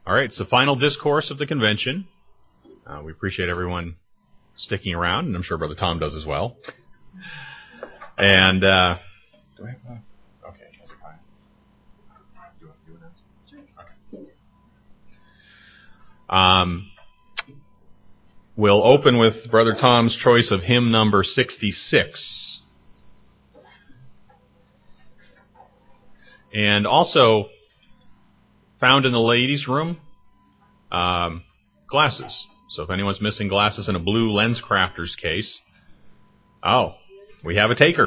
All right, so final discourse of the convention. We appreciate everyone sticking around, and I'm sure Brother Tom does as well. And do I have okay, that's fine. Do it now? Sure. Okay. We'll open with Brother Tom's choice of hymn number 66. And also, found in the ladies' room, glasses. So if anyone's missing glasses in a blue LensCrafters case, we have a taker.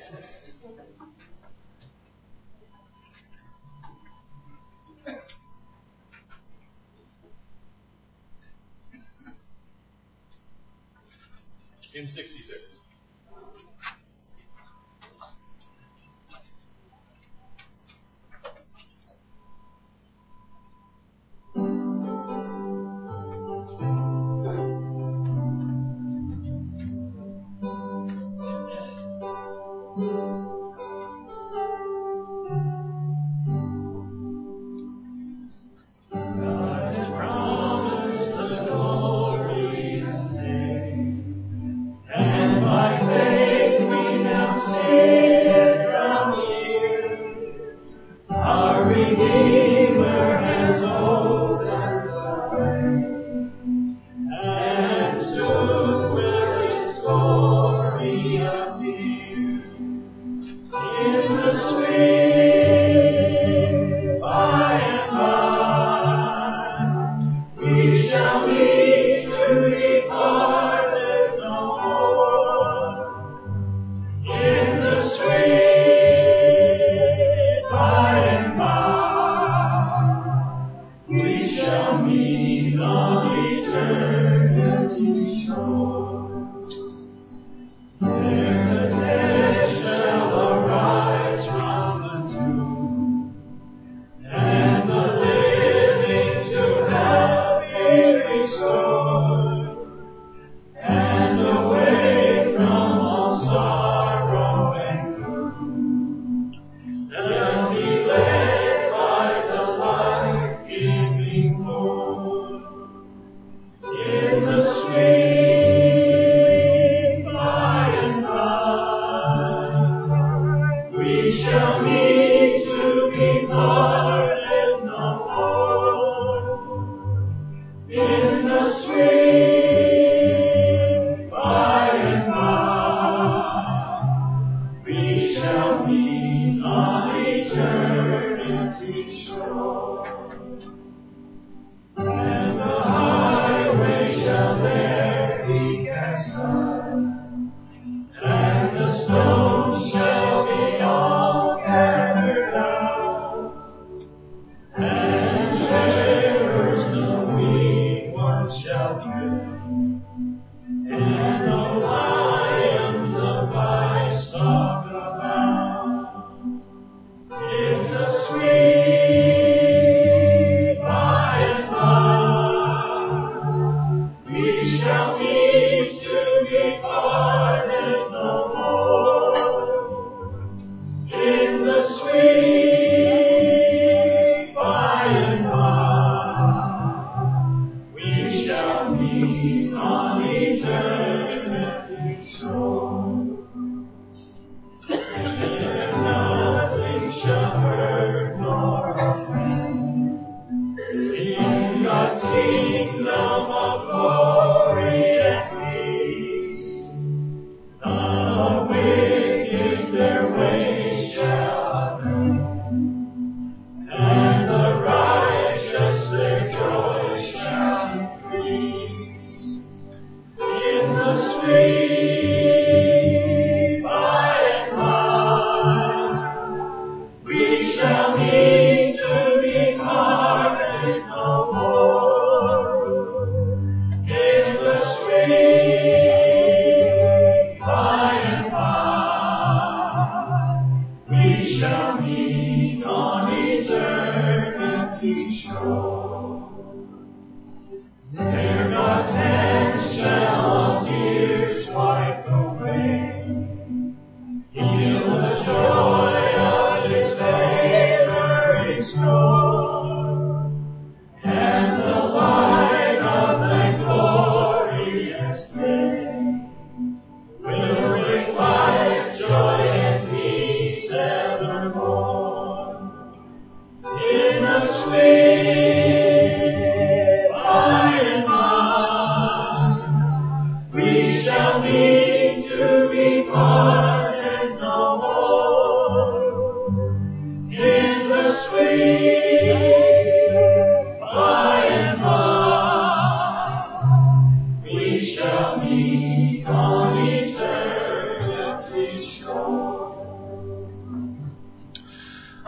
Hymn 66.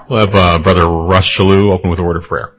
We'll have Brother Russ Shalou open with a word of prayer.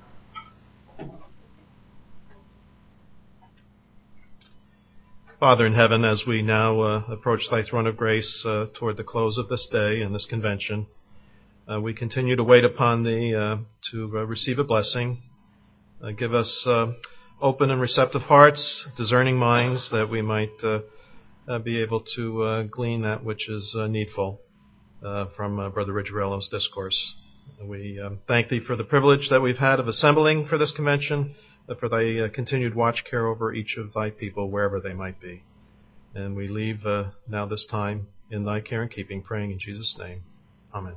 Father in heaven, as we now approach thy throne of grace toward the close of this day and this convention, we continue to wait upon thee to receive a blessing. Give us open and receptive hearts, discerning minds, that we might be able to glean that which is needful from Brother Rigirello's discourse. We thank thee for the privilege that we've had of assembling for this convention, for thy continued watch care over each of thy people, wherever they might be. And we leave now this time in thy care and keeping, praying in Jesus' name. Amen.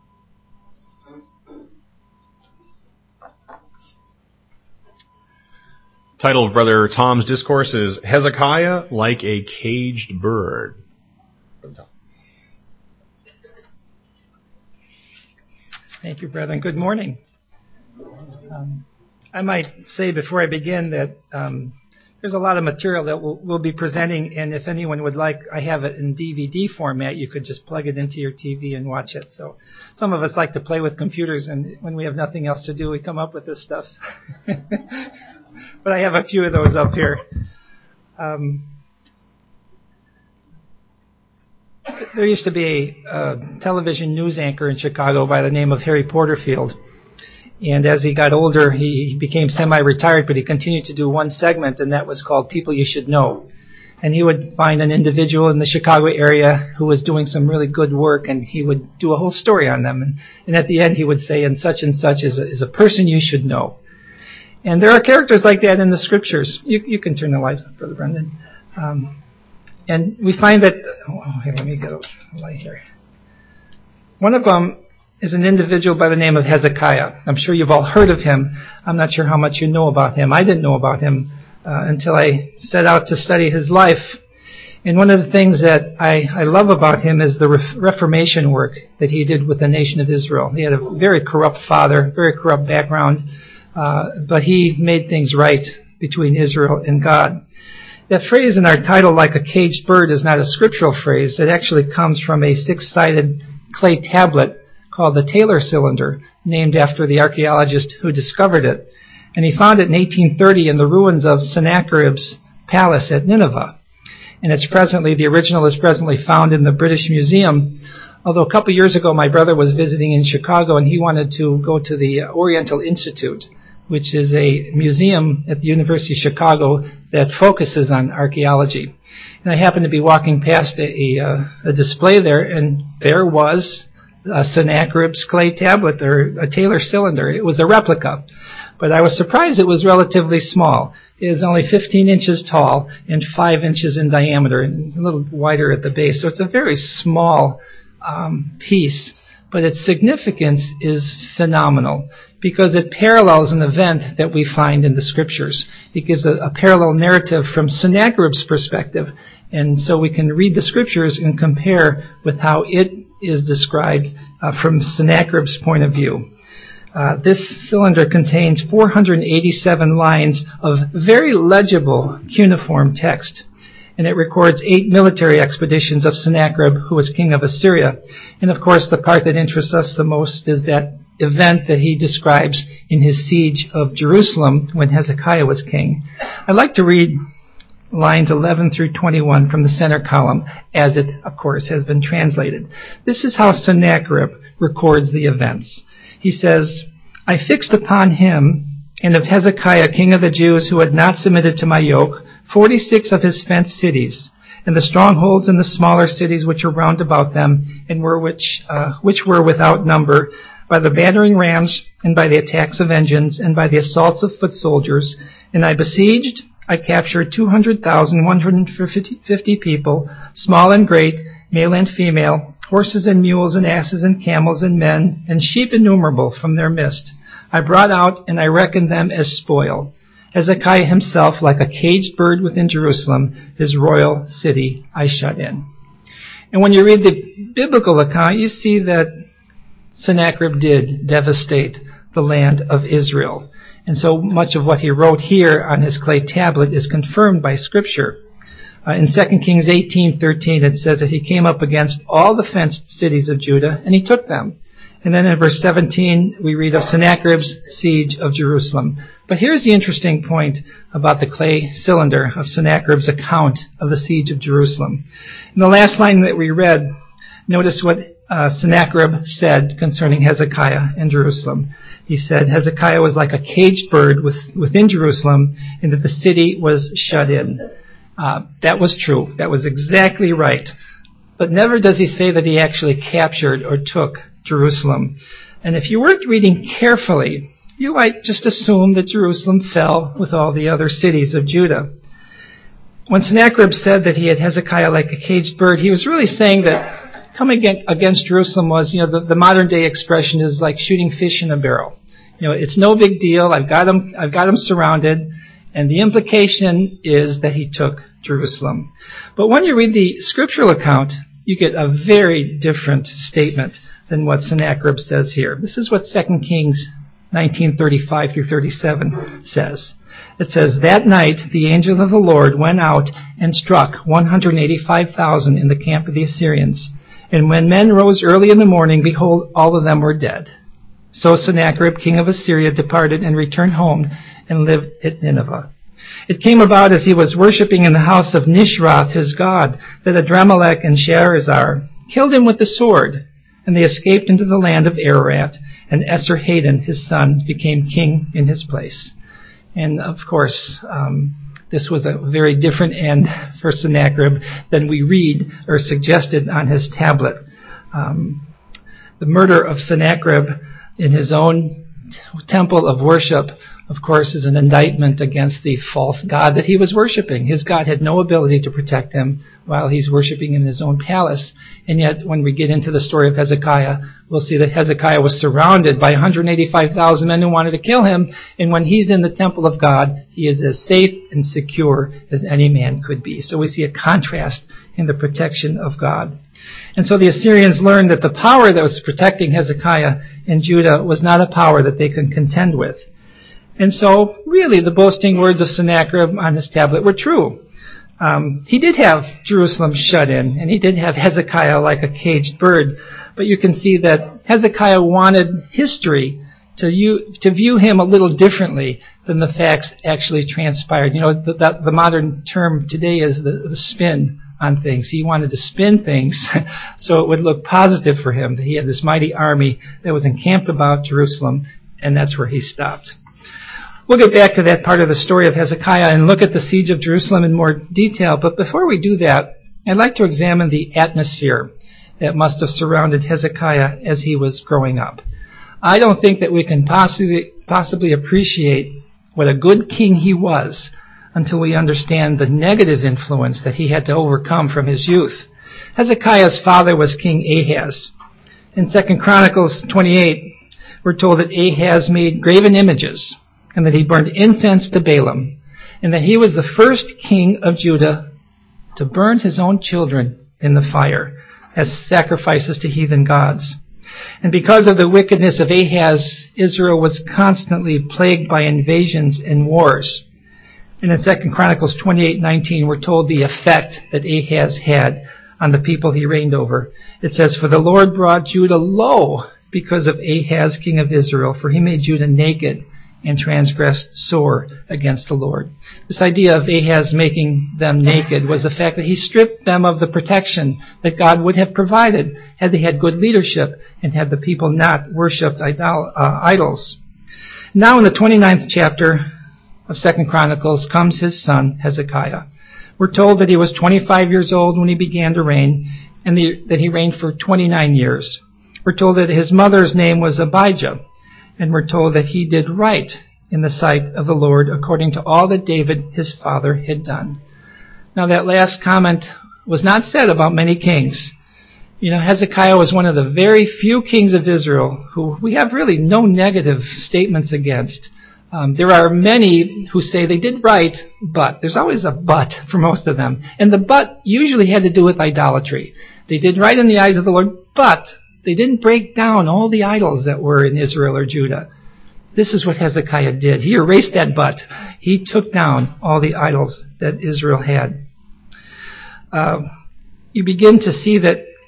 Title of Brother Tom's discourse is Hezekiah Like a Caged Bird. Thank you, brethren. Good morning. I might say before I begin that there's a lot of material that we'll be presenting, and if anyone would like, I have it in DVD format. You could just plug it into your TV and watch it. So some of us like to play with computers, and when we have nothing else to do, we come up with this stuff. But I have a few of those up here. There used to be a television news anchor in Chicago by the name of Harry Porterfield. And as he got older, he became semi-retired, but he continued to do one segment, and that was called People You Should Know. And he would find an individual in the Chicago area who was doing some really good work, and he would do a whole story on them. And at the end, he would say, and such is a person you should know. And there are characters like that in the Scriptures. You can turn the lights on, Brother Brendan. And we find that... here, let me get a light here. One of them is an individual by the name of Hezekiah. I'm sure you've all heard of him. I'm not sure how much you know about him. I didn't know about him until I set out to study his life. And one of the things that I love about him is the Reformation work that he did with the nation of Israel. He had a very corrupt father, very corrupt background, but he made things right between Israel and God. That phrase in our title, like a caged bird, is not a scriptural phrase. It actually comes from a six-sided clay tablet called the Taylor cylinder, named after the archaeologist who discovered it. And he found it in 1830 in the ruins of Sennacherib's palace at Nineveh. And the original is presently found in the British Museum. Although a couple years ago, my brother was visiting in Chicago, and he wanted to go to the Oriental Institute, which is a museum at the University of Chicago that focuses on archaeology. And I happened to be walking past a display there, and there was Sennacherib's clay tablet, or a Taylor cylinder. It was a replica, but I was surprised it was relatively small. It was only 15 inches tall and 5 inches in diameter, and a little wider at the base. So it's a very small piece, but its significance is phenomenal because it parallels an event that we find in the Scriptures. It gives a parallel narrative from Sennacherib's perspective, and so we can read the Scriptures and compare with how it is described from Sennacherib's point of view. This cylinder contains 487 lines of very legible cuneiform text, and it records 8 military expeditions of Sennacherib, who was king of Assyria. And of course, the part that interests us the most is that event that he describes in his siege of Jerusalem when Hezekiah was king. I'd like to read lines 11 through 21 from the center column, as it, of course, has been translated. This is how Sennacherib records the events. He says, I fixed upon him and of Hezekiah, king of the Jews, who had not submitted to my yoke, 46 of his fenced cities, and the strongholds and the smaller cities which were round about them, and which were without number, by the battering rams, and by the attacks of engines, and by the assaults of foot soldiers. And I besieged, I captured 200,150 people, small and great, male and female, horses and mules and asses and camels and men, and sheep innumerable from their midst. I brought out, and I reckoned them as spoil. Hezekiah himself, like a caged bird within Jerusalem, his royal city, I shut in. And when you read the biblical account, you see that Sennacherib did devastate the land of Israel. And so much of what he wrote here on his clay tablet is confirmed by Scripture. In 2 Kings 18:13, it says that he came up against all the fenced cities of Judah, and he took them. And then in verse 17, we read of Sennacherib's siege of Jerusalem. But here's the interesting point about the clay cylinder of Sennacherib's account of the siege of Jerusalem. In the last line that we read, notice what Sennacherib said concerning Hezekiah and Jerusalem. He said Hezekiah was like a caged bird within Jerusalem, and that the city was shut in. That was true. That was exactly right. But never does he say that he actually captured or took Jerusalem. And if you weren't reading carefully, you might just assume that Jerusalem fell with all the other cities of Judah. When Sennacherib said that he had Hezekiah like a caged bird, he was really saying that coming against Jerusalem was, the modern day expression is like shooting fish in a barrel. It's no big deal. I've got him surrounded. And the implication is that he took Jerusalem. But when you read the scriptural account, you get a very different statement than what Sennacherib says here. This is what 2 Kings 19:35 through 37 says. It says, "That night the angel of the Lord went out and struck 185,000 in the camp of the Assyrians. And when men rose early in the morning, behold, all of them were dead. So Sennacherib, king of Assyria, departed and returned home and lived at Nineveh. It came about as he was worshipping in the house of Nishroth, his god, that Adramelech and Sharezer killed him with the sword, and they escaped into the land of Ararat, and Esarhaddon, his son, became king in his place." And of course, this was a very different end for Sennacherib than we read or suggested on his tablet. The murder of Sennacherib in his own temple of worship, of course, is an indictment against the false god that he was worshiping. His God had no ability to protect him while he's worshiping in his own palace. And yet, when we get into the story of Hezekiah, we'll see that Hezekiah was surrounded by 185,000 men who wanted to kill him. And when he's in the temple of God, he is as safe and secure as any man could be. So we see a contrast in the protection of God. And so the Assyrians learned that the power that was protecting Hezekiah and Judah was not a power that they could contend with. And so, really, the boasting words of Sennacherib on his tablet were true. He did have Jerusalem shut in, and he did have Hezekiah like a caged bird. But you can see that Hezekiah wanted history to view him a little differently than the facts actually transpired. The modern term today is the spin on things. He wanted to spin things so it would look positive for him, that he had this mighty army that was encamped about Jerusalem, and that's where he stopped. We'll get back to that part of the story of Hezekiah and look at the siege of Jerusalem in more detail. But before we do that, I'd like to examine the atmosphere that must have surrounded Hezekiah as he was growing up. I don't think that we can possibly appreciate what a good king he was until we understand the negative influence that he had to overcome from his youth. Hezekiah's father was King Ahaz. In 2 Chronicles 28, we're told that Ahaz made graven images, and that he burned incense to Balaam, and that he was the first king of Judah to burn his own children in the fire as sacrifices to heathen gods. And because of the wickedness of Ahaz, Israel was constantly plagued by invasions and wars. And in 2 Chronicles 28:19, we're told the effect that Ahaz had on the people he reigned over. It says, "For the Lord brought Judah low because of Ahaz, king of Israel, for he made Judah naked and transgressed sore against the Lord." This idea of Ahaz making them naked was the fact that he stripped them of the protection that God would have provided had they had good leadership and had the people not worshipped idols. Now in the 29th chapter of 2 Chronicles comes his son Hezekiah. We're told that he was 25 years old when he began to reign, and that he reigned for 29 years. We're told that his mother's name was Abijah, and we're told that he did right in the sight of the Lord according to all that David, his father, had done. Now that last comment was not said about many kings. Hezekiah was one of the very few kings of Israel who we have really no negative statements against. There are many who say they did right, but there's always a but for most of them. And the but usually had to do with idolatry. They did right in the eyes of the Lord, but they didn't break down all the idols that were in Israel or Judah. This is what Hezekiah did. He erased that but. He took down all the idols that Israel had. You begin to see that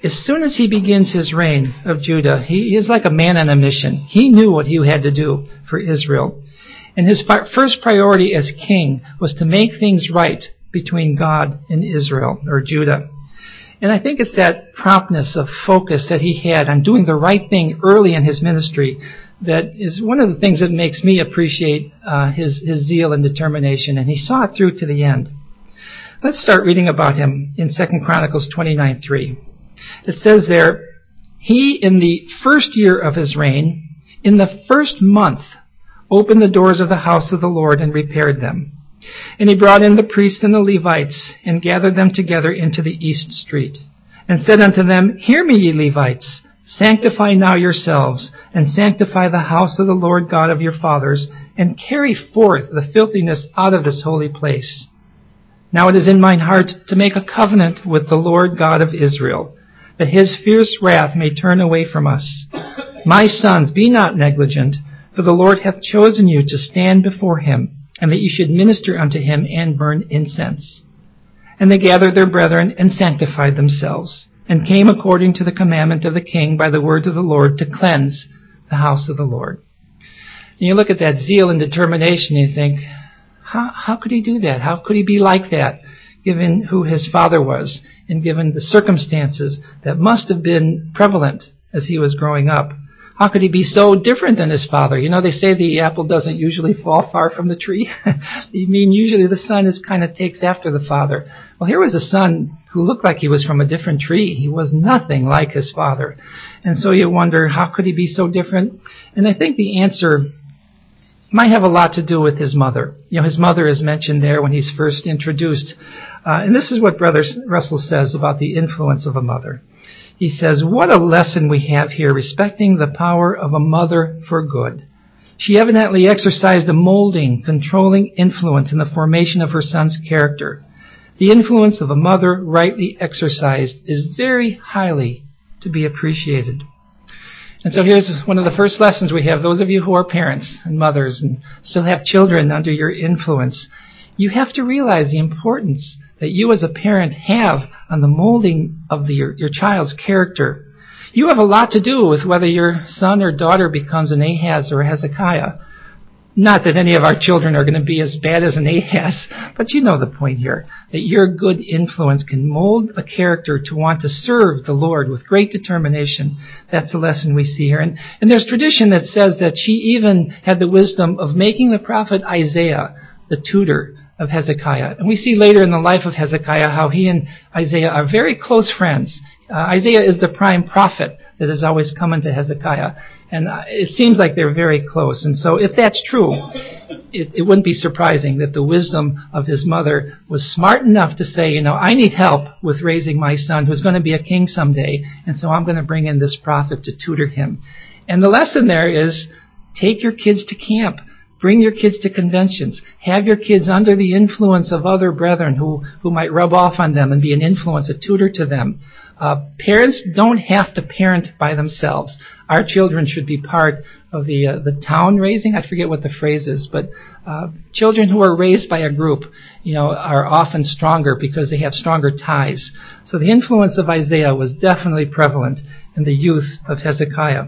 as soon as he begins his reign of Judah, he is like a man on a mission. He knew what he had to do for Israel. And his first priority as king was to make things right between God and Israel, or Judah. And I think it's that promptness of focus that he had on doing the right thing early in his ministry that is one of the things that makes me appreciate his zeal and determination. And he saw it through to the end. Let's start reading about him in 2 Chronicles 29:3. It says there, he, in the first year of his reign, in the first month, opened the doors of the house of the Lord and repaired them. And he brought in the priests and the Levites, and gathered them together into the east street, and said unto them, Hear me, ye Levites, sanctify now yourselves, and sanctify the house of the Lord God of your fathers, and carry forth the filthiness out of this holy place. Now it is in mine heart to make a covenant with the Lord God of Israel, that his fierce wrath may turn away from us. My sons, be not negligent, for the Lord hath chosen you to stand before him, and that ye should minister unto him and burn incense. And they gathered their brethren and sanctified themselves, and came according to the commandment of the king by the words of the Lord to cleanse the house of the Lord. And you look at that zeal and determination, and you think, how could he do that? How could he be like that, given who his father was, and given the circumstances that must have been prevalent as he was growing up? How could he be so different than his father? You know, they say the apple doesn't usually fall far from the tree. You mean usually the son kind of takes after the father. Well, here was a son who looked like he was from a different tree. He was nothing like his father. And so you wonder, how could he be so different? And I think the answer might have a lot to do with his mother. You know, his mother is mentioned there when he's first introduced. And this is what Brother Russell says about the influence of a mother. He says, what a lesson we have here respecting the power of a mother for good. She evidently exercised a molding, controlling influence in the formation of her son's character. The influence of a mother rightly exercised is very highly to be appreciated. And so here's one of the first lessons we have. Those of you who are parents and mothers and still have children under your influence, you have to realize the importance that you as a parent have on the molding of your child's character. You have a lot to do with whether your son or daughter becomes an Ahaz or a Hezekiah. Not that any of our children are going to be as bad as an Ahaz, but you know the point here, that your good influence can mold a character to want to serve the Lord with great determination. That's the lesson we see here. And there's tradition that says that she even had the wisdom of making the prophet Isaiah the tutor of Hezekiah. And we see later in the life of Hezekiah how he and Isaiah are very close friends. Isaiah is the prime prophet that is always coming to Hezekiah. And it seems like they're very close. And so if that's true, it wouldn't be surprising that the wisdom of his mother was smart enough to say, I need help with raising my son who's going to be a king someday. And so I'm going to bring in this prophet to tutor him. And the lesson there is take your kids to camp. Bring your kids to conventions. Have your kids under the influence of other brethren who might rub off on them and be an influence, a tutor to them. Parents don't have to parent by themselves. Our children should be part of the town raising. I forget what the phrase is, but children who are raised by a group, are often stronger because they have stronger ties. So the influence of Isaiah was definitely prevalent in the youth of Hezekiah.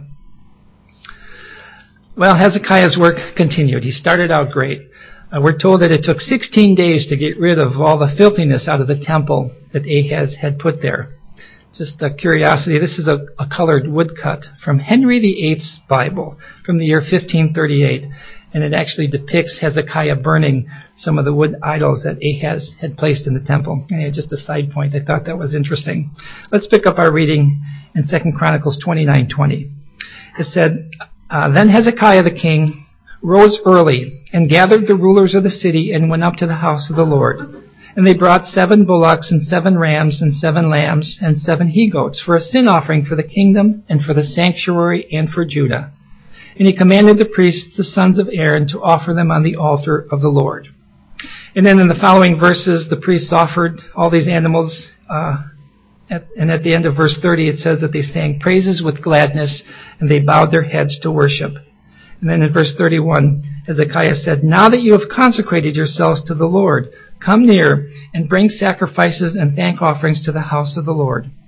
Well, Hezekiah's work continued. He started out great. We're told that it took 16 days to get rid of all the filthiness out of the temple that Ahaz had put there. Just a curiosity, this is a colored woodcut from Henry VIII's Bible from the year 1538, and it actually depicts Hezekiah burning some of the wood idols that Ahaz had placed in the temple. And just a side point, I thought that was interesting. Let's pick up our reading in 2 Chronicles 29:20. It said, Then Hezekiah the king rose early and gathered the rulers of the city and went up to the house of the Lord. And they brought 7 bullocks and 7 rams and 7 lambs and 7 he-goats for a sin offering for the kingdom and for the sanctuary and for Judah. And he commanded the priests, the sons of Aaron, to offer them on the altar of the Lord. And then in the following verses, the priests offered all these animals. And at the end of verse 30, it says that they sang praises with gladness and they bowed their heads to worship. And then in verse 31, Hezekiah said, Now that you have consecrated yourselves to the Lord, come near and bring sacrifices and thank offerings to the house of the Lord.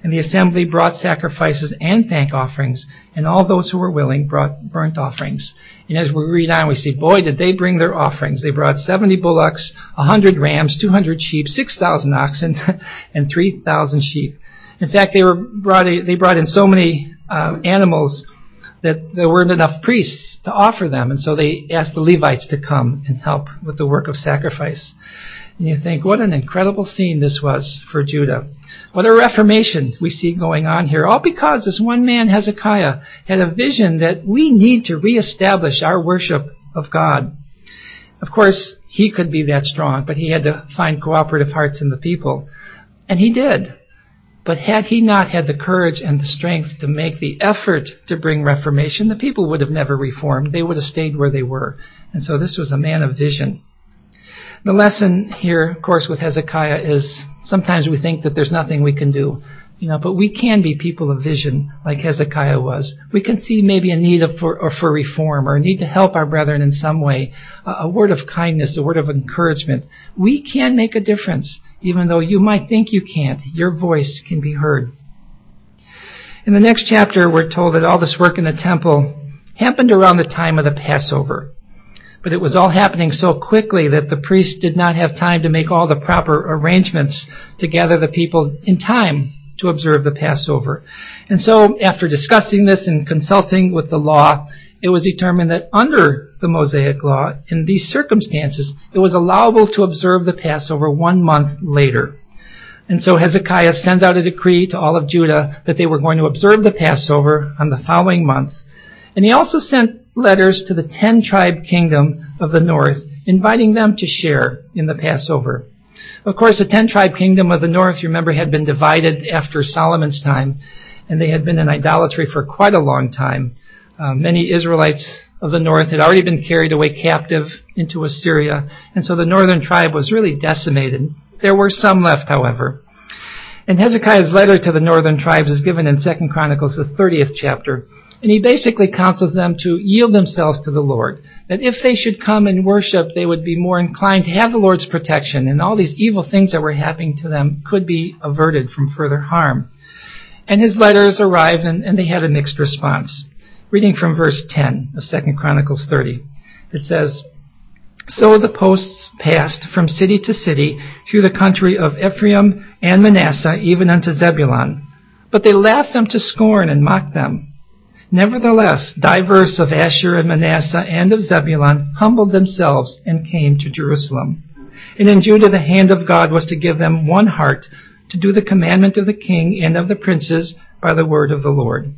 And the assembly brought sacrifices and thank offerings, and all those who were willing brought burnt offerings. And as we read on, we see, boy, did they bring their offerings. They brought 70 bullocks, 100 rams, 200 sheep, 6,000 oxen, and 3,000 sheep. In fact, they brought in so many animals that there weren't enough priests to offer them, and so they asked the Levites to come and help with the work of sacrifice. And you think, what an incredible scene this was for Judah. What a reformation we see going on here, all because this one man, Hezekiah, had a vision that we need to reestablish our worship of God. Of course, he could be that strong, but he had to find cooperative hearts in the people. And he did. But had he not had the courage and the strength to make the effort to bring reformation, the people would have never reformed. They would have stayed where they were. And so this was a man of vision. The lesson here, of course, with Hezekiah is sometimes we think that there's nothing we can do. But we can be people of vision like Hezekiah was. We can see maybe a need for reform or a need to help our brethren in some way, a word of kindness, a word of encouragement. We can make a difference, even though you might think you can't. Your voice can be heard. In the next chapter, we're told that all this work in the temple happened around the time of the Passover. But it was all happening so quickly that the priests did not have time to make all the proper arrangements to gather the people in time to observe the Passover. And so, after discussing this and consulting with the law, it was determined that under the Mosaic law, in these circumstances, it was allowable to observe the Passover 1 month later. And so Hezekiah sends out a decree to all of Judah that they were going to observe the Passover on the following month. And he also sent letters to the 10-tribe kingdom of the north, inviting them to share in the Passover. Of course, the 10-tribe kingdom of the north, you remember, had been divided after Solomon's time, and they had been in idolatry for quite a long time. Many Israelites of the north had already been carried away captive into Assyria, and so the northern tribe was really decimated. There were some left, however. And Hezekiah's letter to the northern tribes is given in 2 Chronicles, the 30th chapter. And he basically counsels them to yield themselves to the Lord. That if they should come and worship, they would be more inclined to have the Lord's protection, and all these evil things that were happening to them could be averted from further harm. And his letters arrived, and they had a mixed response. Reading from verse 10 of 2 Chronicles 30, it says, So the posts passed from city to city through the country of Ephraim and Manasseh, even unto Zebulun. But they laughed them to scorn and mocked them. Nevertheless, divers of Asher and Manasseh and of Zebulun humbled themselves and came to Jerusalem. And in Judah the hand of God was to give them one heart to do the commandment of the king and of the princes by the word of the Lord.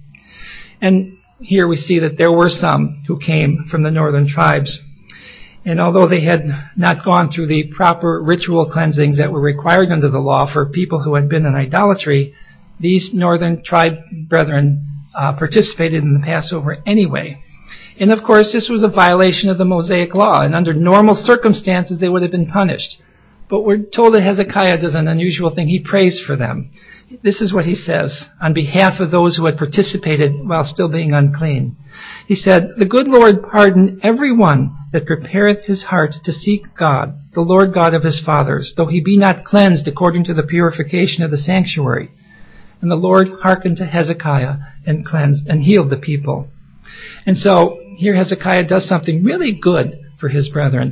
And here we see that there were some who came from the northern tribes. And although they had not gone through the proper ritual cleansings that were required under the law for people who had been in idolatry, these northern tribe brethren participated in the Passover anyway. And of course, this was a violation of the Mosaic law, and under normal circumstances they would have been punished. But we're told that Hezekiah does an unusual thing. He prays for them. This is what he says on behalf of those who had participated while still being unclean. He said, The good Lord pardon every one that prepareth his heart to seek God, the Lord God of his fathers, though he be not cleansed according to the purification of the sanctuary. And the Lord hearkened to Hezekiah and cleansed and healed the people. And so here Hezekiah does something really good for his brethren.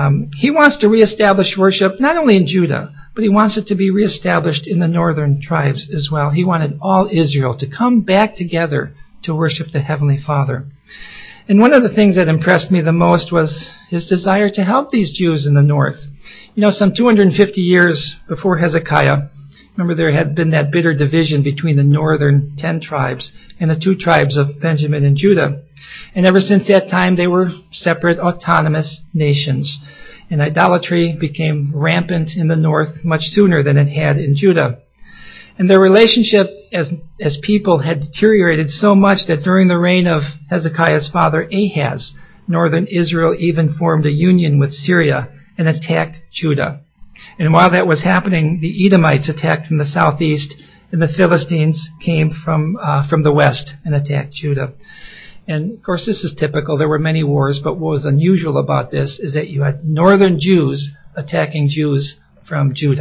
He wants to reestablish worship not only in Judah, but he wants it to be reestablished in the northern tribes as well. He wanted all Israel to come back together to worship the Heavenly Father. And one of the things that impressed me the most was his desire to help these Jews in the north. Some 250 years before Hezekiah, remember, there had been that bitter division between the northern 10 tribes and the 2 tribes of Benjamin and Judah. And ever since that time, they were separate, autonomous nations. And idolatry became rampant in the north much sooner than it had in Judah. And their relationship as people had deteriorated so much that during the reign of Hezekiah's father Ahaz, northern Israel even formed a union with Syria and attacked Judah. And while that was happening, the Edomites attacked from the southeast, and the Philistines came from the west and attacked Judah. And of course, this is typical. There were many wars, but what was unusual about this is that you had northern Jews attacking Jews from Judah.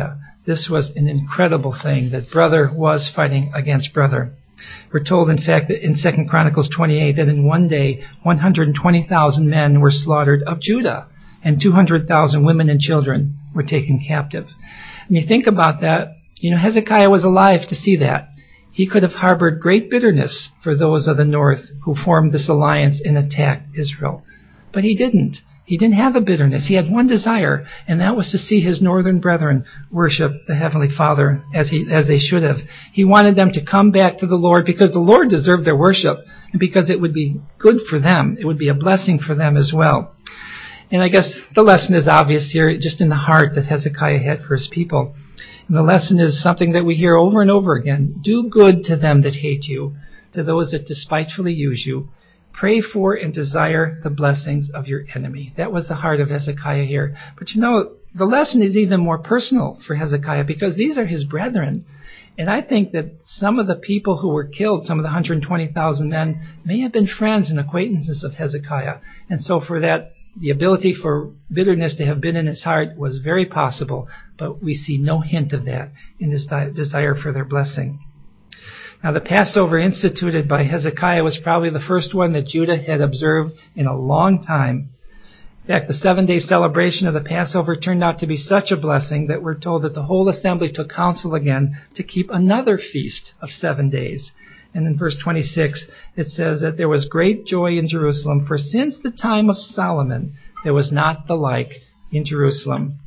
This was an incredible thing, that brother was fighting against brother. We're told, in fact, that in 2 Chronicles 28, that in one day, 120,000 men were slaughtered of Judah, and 200,000 women and children were taken captive. And you think about that, Hezekiah was alive to see that. He could have harbored great bitterness for those of the north who formed this alliance and attacked Israel. But he didn't. He didn't have a bitterness. He had one desire, and that was to see his northern brethren worship the Heavenly Father as they should have. He wanted them to come back to the Lord because the Lord deserved their worship, and because it would be good for them. It would be a blessing for them as well. And I guess the lesson is obvious here, just in the heart that Hezekiah had for his people. And the lesson is something that we hear over and over again. Do good to them that hate you, to those that despitefully use you. Pray for and desire the blessings of your enemy. That was the heart of Hezekiah here. But the lesson is even more personal for Hezekiah because these are his brethren. And I think that some of the people who were killed, some of the 120,000 men, may have been friends and acquaintances of Hezekiah. And so for that, the ability for bitterness to have been in his heart was very possible, but we see no hint of that in his desire for their blessing. Now, the Passover instituted by Hezekiah was probably the first one that Judah had observed in a long time. In fact, the 7-day celebration of the Passover turned out to be such a blessing that we're told that the whole assembly took counsel again to keep another feast of 7 days. And in verse 26, it says that there was great joy in Jerusalem, for since the time of Solomon, there was not the like in Jerusalem.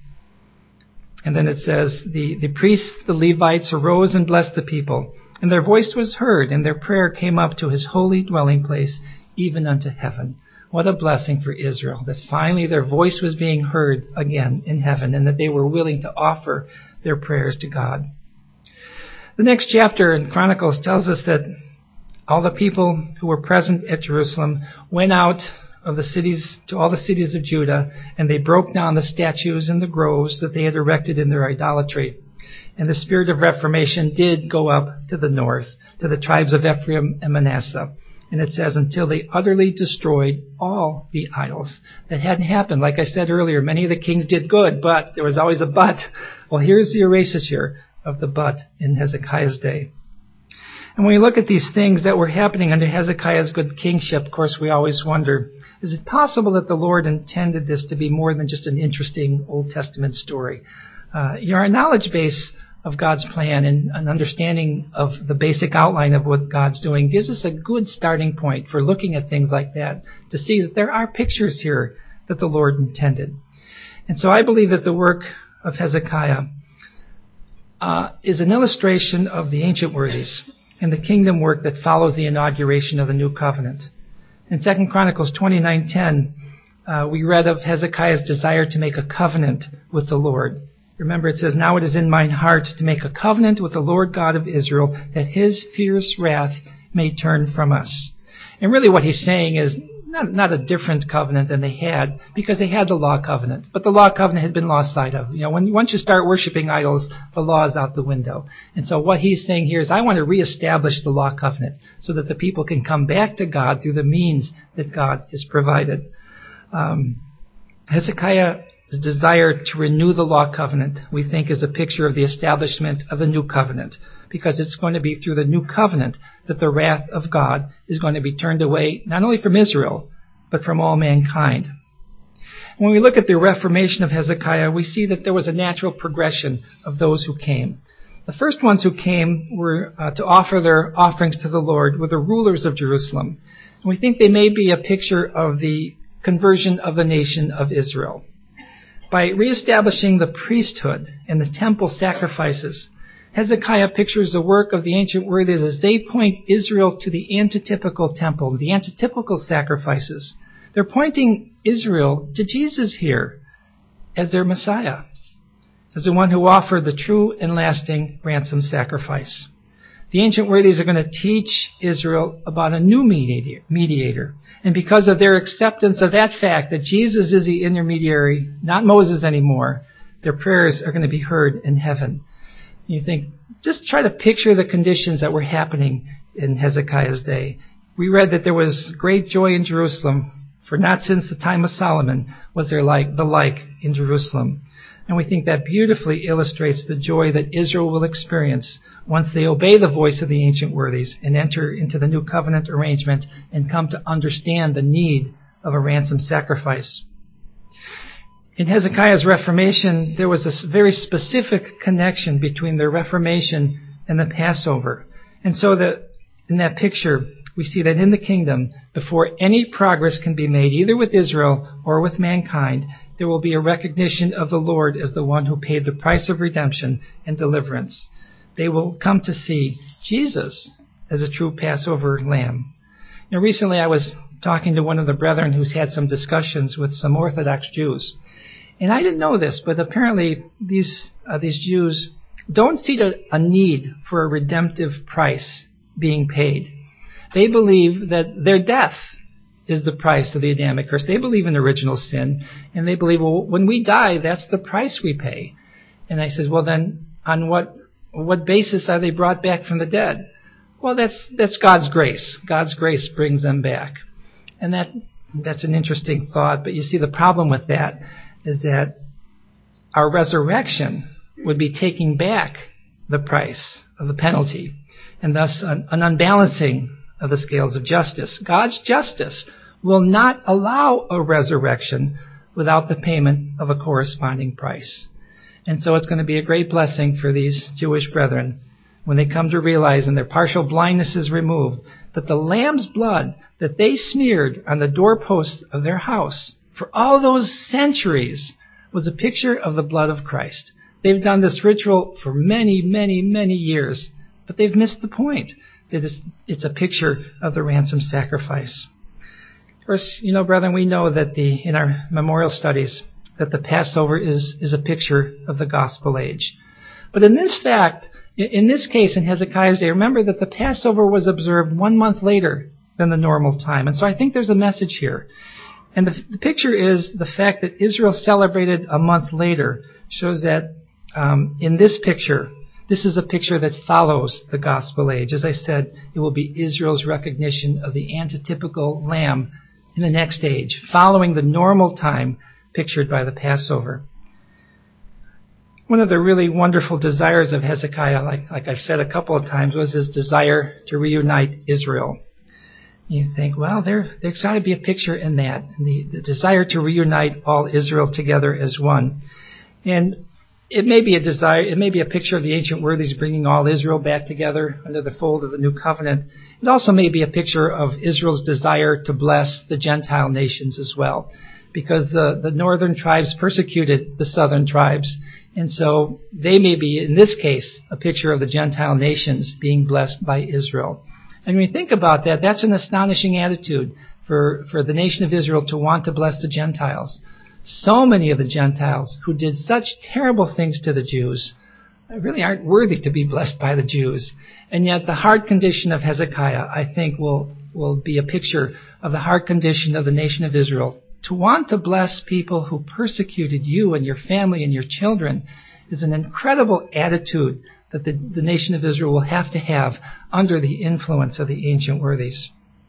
And then it says, the priests, the Levites, arose and blessed the people. And their voice was heard, and their prayer came up to his holy dwelling place, even unto heaven. What a blessing for Israel, that finally their voice was being heard again in heaven, and that they were willing to offer their prayers to God. The next chapter in Chronicles tells us that all the people who were present at Jerusalem went out of the cities to all the cities of Judah, and they broke down the statues and the groves that they had erected in their idolatry. And the spirit of reformation did go up to the north, to the tribes of Ephraim and Manasseh. And it says, until they utterly destroyed all the idols. That hadn't happened. Like I said earlier, many of the kings did good, but there was always a but. Well, here's the erasure of the but in Hezekiah's day. And when we look at these things that were happening under Hezekiah's good kingship, of course, we always wonder, is it possible that the Lord intended this to be more than just an interesting Old Testament story? Our knowledge base of God's plan and an understanding of the basic outline of what God's doing gives us a good starting point for looking at things like that, to see that there are pictures here that the Lord intended. And so I believe that the work of Hezekiah is an illustration of the ancient worthies and the kingdom work that follows the inauguration of the new covenant. In 2 Chronicles 29:10, we read of Hezekiah's desire to make a covenant with the Lord. Remember, it says, now it is in mine heart to make a covenant with the Lord God of Israel, that his fierce wrath may turn from us. And really what he's saying is not a different covenant than they had, because they had the law covenant. But the law covenant had been lost sight of. Once you start worshiping idols, the law is out the window. And so what he's saying here is, I want to reestablish the law covenant so that the people can come back to God through the means that God has provided. Hezekiah's desire to renew the law covenant, we think, is a picture of the establishment of the new covenant, because it's going to be through the new covenant that the wrath of God is going to be turned away, not only from Israel, but from all mankind. When we look at the reformation of Hezekiah, we see that there was a natural progression of those who came. The first ones who came were to offer their offerings to the Lord were the rulers of Jerusalem. And we think they may be a picture of the conversion of the nation of Israel. By reestablishing the priesthood and the temple sacrifices, Hezekiah pictures the work of the ancient worthies as they point Israel to the antitypical temple, the antitypical sacrifices. They're pointing Israel to Jesus here as their Messiah, as the one who offered the true and lasting ransom sacrifice. The ancient worthies are going to teach Israel about a new mediator. And because of their acceptance of that fact, that Jesus is the intermediary, not Moses anymore, their prayers are going to be heard in heaven. You think, just try to picture the conditions that were happening in Hezekiah's day. We read that there was great joy in Jerusalem, for not since the time of Solomon was there the like in Jerusalem. And we think that beautifully illustrates the joy that Israel will experience once they obey the voice of the ancient worthies and enter into the new covenant arrangement and come to understand the need of a ransom sacrifice. In Hezekiah's Reformation, there was a very specific connection between the Reformation and the Passover. And so that in that picture, we see that in the kingdom, before any progress can be made, either with Israel or with mankind, there will be a recognition of the Lord as the one who paid the price of redemption and deliverance. They will come to see Jesus as a true Passover lamb. Now, recently I was talking to one of the brethren who's had some discussions with some Orthodox Jews. And I didn't know this, but apparently these Jews don't see a need for a redemptive price being paid. They believe that their death is the price of the Adamic curse. They believe in original sin, and they believe, well, when we die, that's the price we pay. And I said, well, then, on what basis are they brought back from the dead? Well, that's God's grace. God's grace brings them back. And that's an interesting thought, but you see the problem with that is that our resurrection would be taking back the price of the penalty, and thus an unbalancing of the scales of justice. God's justice will not allow a resurrection without the payment of a corresponding price. And so it's going to be a great blessing for these Jewish brethren when they come to realize, and their partial blindness is removed, that the lamb's blood that they smeared on the doorposts of their house for all those centuries was a picture of the blood of Christ. They've done this ritual for many, many, many years, but they've missed the point. It's a picture of the ransom sacrifice. Of course, brethren, we know that in our memorial studies that the Passover is a picture of the gospel age. But in this case, in Hezekiah's day, remember that the Passover was observed 1 month later than the normal time. And so I think there's a message here. And the picture is the fact that Israel celebrated a month later shows that in this picture, this is a picture that follows the gospel age. As I said, it will be Israel's recognition of the antitypical lamb in the next age, following the normal time pictured by the Passover. One of the really wonderful desires of Hezekiah, like I've said a couple of times, was his desire to reunite Israel. You think, well, there's got to be a picture in that, the desire to reunite all Israel together as one. And it may be a desire, it may be a picture of the ancient worthies bringing all Israel back together under the fold of the new covenant. It also may be a picture of Israel's desire to bless the Gentile nations as well, because the northern tribes persecuted the southern tribes. And so they may be, in this case, a picture of the Gentile nations being blessed by Israel. And when you think about that, that's an astonishing attitude for the nation of Israel to want to bless the Gentiles. So many of the Gentiles who did such terrible things to the Jews really aren't worthy to be blessed by the Jews. And yet the heart condition of Hezekiah, I think, will be a picture of the heart condition of the nation of Israel. To want to bless people who persecuted you and your family and your children is an incredible attitude that the nation of Israel will have to have under the influence of the ancient worthies.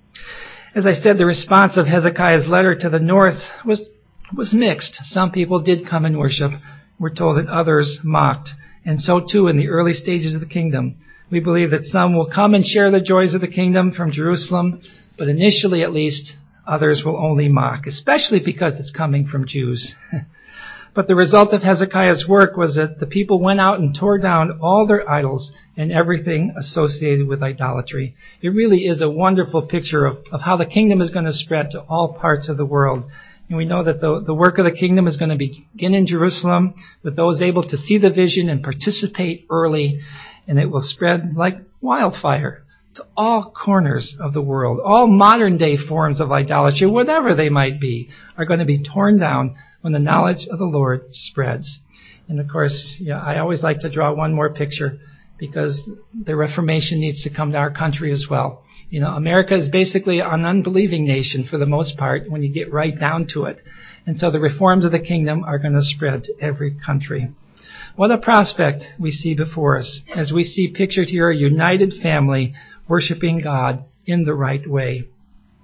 As I said, the response of Hezekiah's letter to the north was mixed. Some people did come and worship. We're told that others mocked. And so too in the early stages of the kingdom. We believe that some will come and share the joys of the kingdom from Jerusalem, but initially at least, others will only mock, especially because it's coming from Jews. But the result of Hezekiah's work was that the people went out and tore down all their idols and everything associated with idolatry. It really is a wonderful picture of how the kingdom is going to spread to all parts of the world. And we know that the work of the kingdom is going to begin in Jerusalem with those able to see the vision and participate early, and it will spread like wildfire to all corners of the world. All modern-day forms of idolatry, whatever they might be, are going to be torn down when the knowledge of the Lord spreads. And of course, I always like to draw one more picture because the Reformation needs to come to our country as well. America is basically an unbelieving nation for the most part when you get right down to it. And so the reforms of the kingdom are going to spread to every country. What a prospect we see before us as we see pictured here a united family worshiping God in the right way.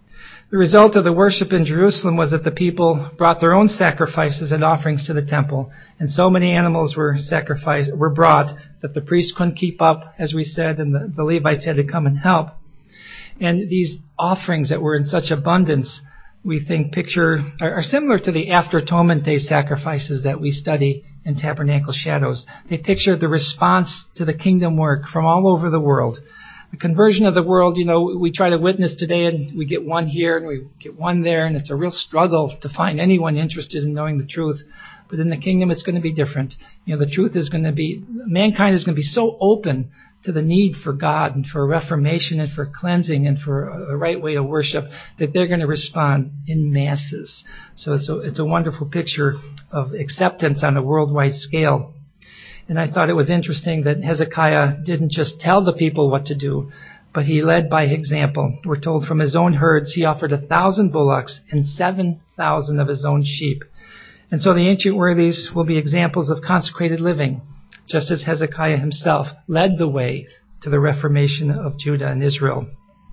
The result of the worship in Jerusalem was that the people brought their own sacrifices and offerings to the temple, and so many animals were brought that the priests couldn't keep up, as we said, and the Levites had to come and help. And these offerings that were in such abundance, we think are similar to the After Atonement Day sacrifices that we study in Tabernacle Shadows. They picture the response to the kingdom work from all over the world. The conversion of the world, we try to witness today, and we get one here and we get one there, and it's a real struggle to find anyone interested in knowing the truth. But in the kingdom, it's going to be different. The truth is going to be, mankind is going to be so open to the need for God and for reformation and for cleansing and for a right way to worship that they're going to respond in masses. So it's a wonderful picture of acceptance on a worldwide scale. And I thought it was interesting that Hezekiah didn't just tell the people what to do, but he led by example. We're told from his own herds he offered 1,000 bullocks and 7,000 of his own sheep. And so the ancient worthies will be examples of consecrated living, just as Hezekiah himself led the way to the reformation of Judah and Israel.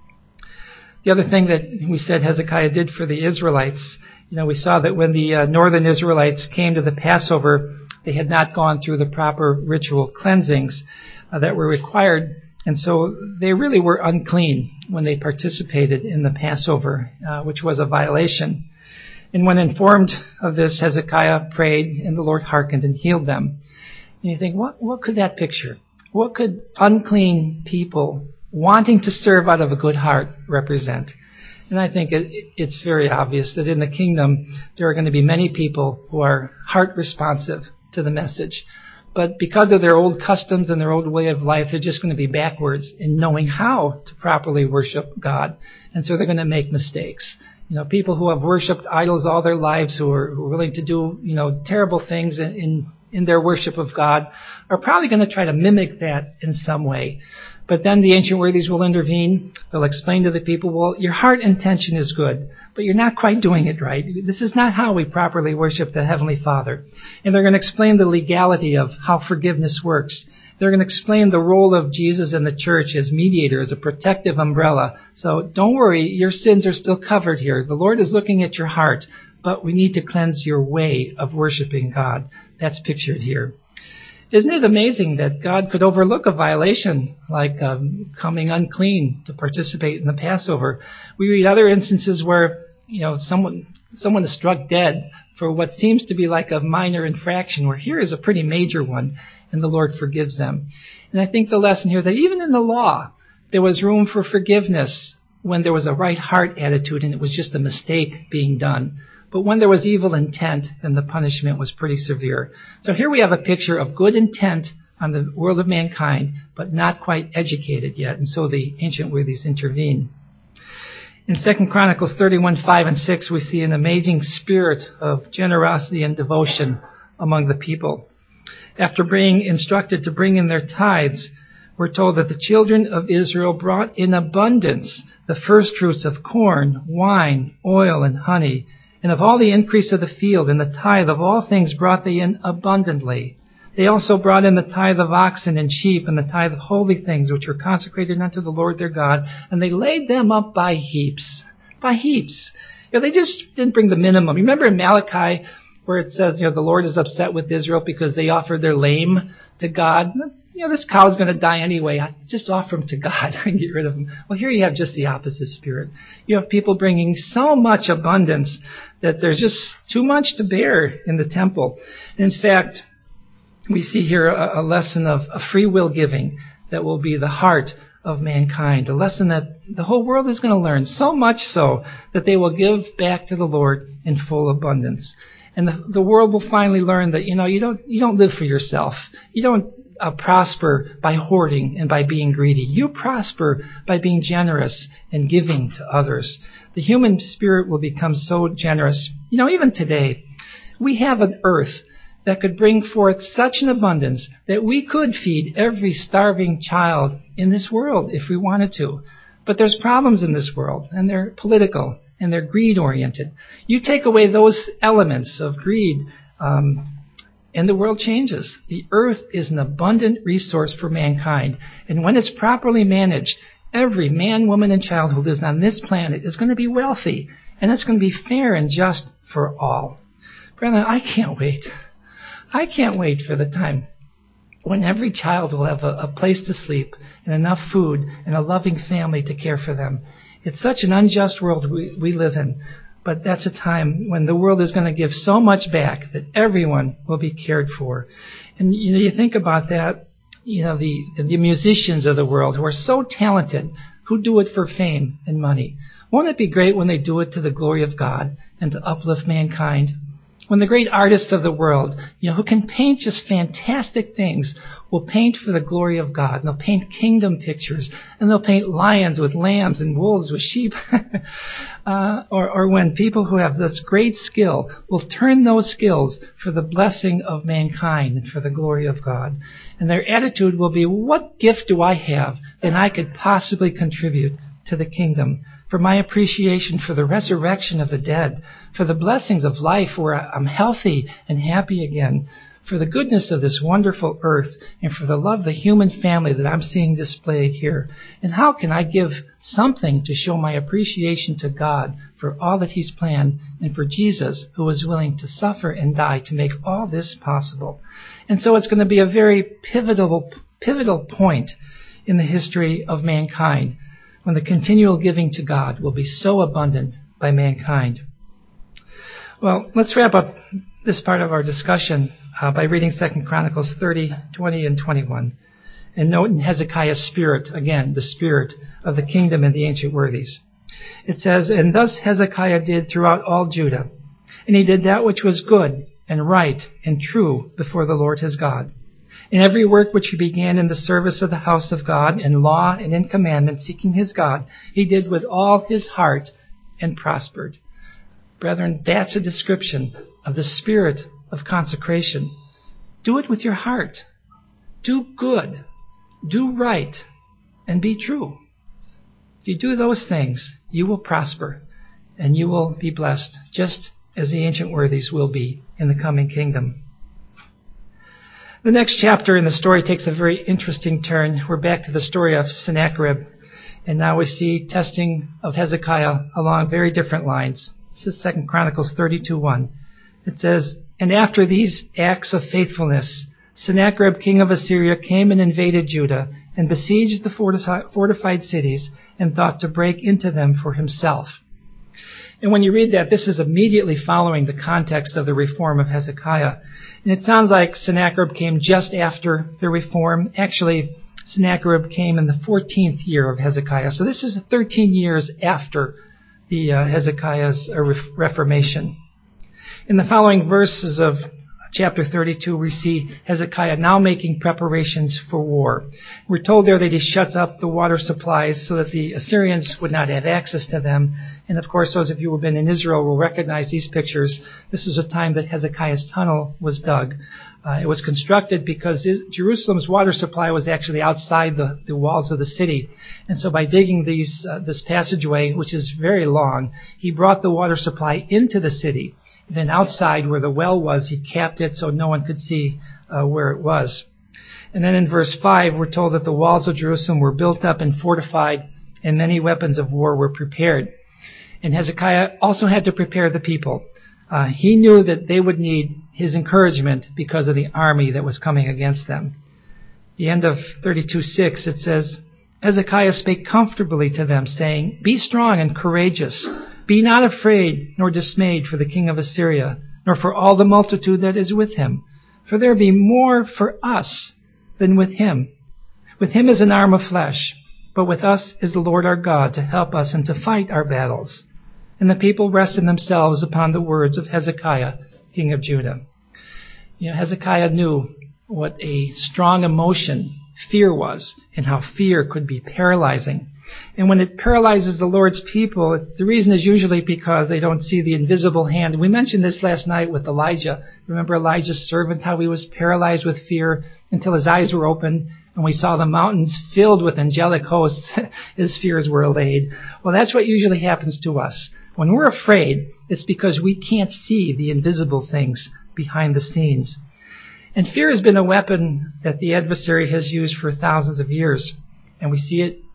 The other thing that we said Hezekiah did for the Israelites, we saw that when the northern Israelites came to the Passover, they had not gone through the proper ritual cleansings that were required, and so they really were unclean when they participated in the Passover, which was a violation. And when informed of this, Hezekiah prayed, and the Lord hearkened and healed them. And you think, what could that picture? What could unclean people wanting to serve out of a good heart represent? And I think it's very obvious that in the kingdom, there are going to be many people who are heart responsive to the message. But because of their old customs and their old way of life, they're just going to be backwards in knowing how to properly worship God. And so they're going to make mistakes. People who have worshipped idols all their lives, who are willing to do, terrible things in their worship of God, are probably going to try to mimic that in some way. But then the ancient worthies will intervene. They'll explain to the people, well, your heart intention is good, but you're not quite doing it right. This is not how we properly worship the Heavenly Father. And they're going to explain the legality of how forgiveness works. They're going to explain the role of Jesus in the church as mediator, as a protective umbrella. So don't worry, your sins are still covered here. The Lord is looking at your heart, but we need to cleanse your way of worshiping God. That's pictured here. Isn't it amazing that God could overlook a violation like coming unclean to participate in the Passover? We read other instances where someone is struck dead for what seems to be like a minor infraction, where here is a pretty major one, and the Lord forgives them. And I think the lesson here that even in the law, there was room for forgiveness when there was a right heart attitude and it was just a mistake being done. But when there was evil intent, then the punishment was pretty severe. So here we have a picture of good intent on the world of mankind, but not quite educated yet. And so the ancient worthies intervene. In 2 Chronicles 31:5 and 6, we see an amazing spirit of generosity and devotion among the people. After being instructed to bring in their tithes, we're told that the children of Israel brought in abundance the first fruits of corn, wine, oil, and honey, and of all the increase of the field, and the tithe of all things brought they in abundantly. They also brought in the tithe of oxen and sheep, and the tithe of holy things which were consecrated unto the Lord their God, and they laid them up by heaps. By heaps. They just didn't bring the minimum. Remember in Malachi where it says, the Lord is upset with Israel because they offered their lamb to God? This cow's going to die anyway. Just offer him to God and get rid of him. Well, here you have just the opposite spirit. You have people bringing so much abundance that there's just too much to bear in the temple. In fact, we see here a lesson of a free will giving that will be the heart of mankind, a lesson that the whole world is going to learn, so much so that they will give back to the Lord in full abundance. And the world will finally learn that, you don't live for yourself. You don't prosper by hoarding and by being greedy. You prosper by being generous and giving to others. The human spirit will become so generous. Even today, we have an earth that could bring forth such an abundance that we could feed every starving child in this world if we wanted to. But there's problems in this world, and they're political, and they're greed-oriented. You take away those elements of greed, and the world changes. The earth is an abundant resource for mankind, and when it's properly managed, every man, woman, and child who lives on this planet is going to be wealthy, and it's going to be fair and just for all. Brethren, I can't wait. I can't wait for the time when every child will have a place to sleep and enough food and a loving family to care for them. It's such an unjust world we live in, but that's a time when the world is going to give so much back that everyone will be cared for. And you think about that, the musicians of the world who are so talented, who do it for fame and money. Won't it be great when they do it to the glory of God and to uplift mankind? When the great artists of the world, who can paint just fantastic things, will paint for the glory of God. And they'll paint kingdom pictures, and they'll paint lions with lambs and wolves with sheep. or when people who have this great skill will turn those skills for the blessing of mankind and for the glory of God. And their attitude will be, what gift do I have that I could possibly contribute to the kingdom? For my appreciation for the resurrection of the dead, for the blessings of life where I'm healthy and happy again, for the goodness of this wonderful earth, and for the love of the human family that I'm seeing displayed here. And how can I give something to show my appreciation to God for all that He's planned, and for Jesus, who was willing to suffer and die to make all this possible? And so it's going to be a very pivotal point in the history of mankind, when the continual giving to God will be so abundant by mankind. Well, let's wrap up this part of our discussion by reading 2 Chronicles 30, 20, and 21. And note in Hezekiah's spirit, again, the spirit of the kingdom and the ancient worthies. It says, "And thus Hezekiah did throughout all Judah, and he did that which was good and right and true before the Lord his God. In every work which he began in the service of the house of God, in law and in commandment, seeking his God, he did with all his heart and prospered." Brethren, that's a description of the spirit of consecration. Do it with your heart. Do good. Do right. And be true. If you do those things, you will prosper, and you will be blessed, just as the ancient worthies will be in the coming kingdom. The next chapter in the story takes a very interesting turn. We're back to the story of Sennacherib, and now we see testing of Hezekiah along very different lines. This is 2 Chronicles 32:1. It says, "And after these acts of faithfulness, Sennacherib, king of Assyria, came and invaded Judah, and besieged the fortified cities, and thought to break into them for himself." And when you read that, this is immediately following the context of the reform of Hezekiah. And it sounds like Sennacherib came just after the reform. Actually, Sennacherib came in the 14th year of Hezekiah. So this is 13 years after the Hezekiah's reformation. In the following verses of chapter 32, we see Hezekiah now making preparations for war. We're told there that he shuts up the water supplies so that the Assyrians would not have access to them. And of course, those of you who have been in Israel will recognize these pictures. This is a time that Hezekiah's tunnel was dug. It was constructed because Jerusalem's water supply was actually outside the walls of the city. And so by digging this passageway, which is very long, he brought the water supply into the city. Then outside where the well was, he capped it so no one could see where it was. And then in verse 5, we're told that the walls of Jerusalem were built up and fortified, and many weapons of war were prepared. And Hezekiah also had to prepare the people. He knew that they would need his encouragement because of the army that was coming against them. The end of 32:6, it says, "Hezekiah spake comfortably to them, saying, Be strong and courageous. Be not afraid nor dismayed for the king of Assyria, nor for all the multitude that is with him. For there be more for us than with him. With him is an arm of flesh, but with us is the Lord our God to help us and to fight our battles." And the people rested themselves upon the words of Hezekiah, king of Judah. Hezekiah knew what a strong emotion fear was, and how fear could be paralyzing. And when it paralyzes the Lord's people, the reason is usually because they don't see the invisible hand. We mentioned this last night with Elijah. Remember Elijah's servant, how he was paralyzed with fear until his eyes were opened, and we saw the mountains filled with angelic hosts. His fears were allayed. Well, that's what usually happens to us. When we're afraid, it's because we can't see the invisible things behind the scenes. And fear has been a weapon that the adversary has used for thousands of years. And we see it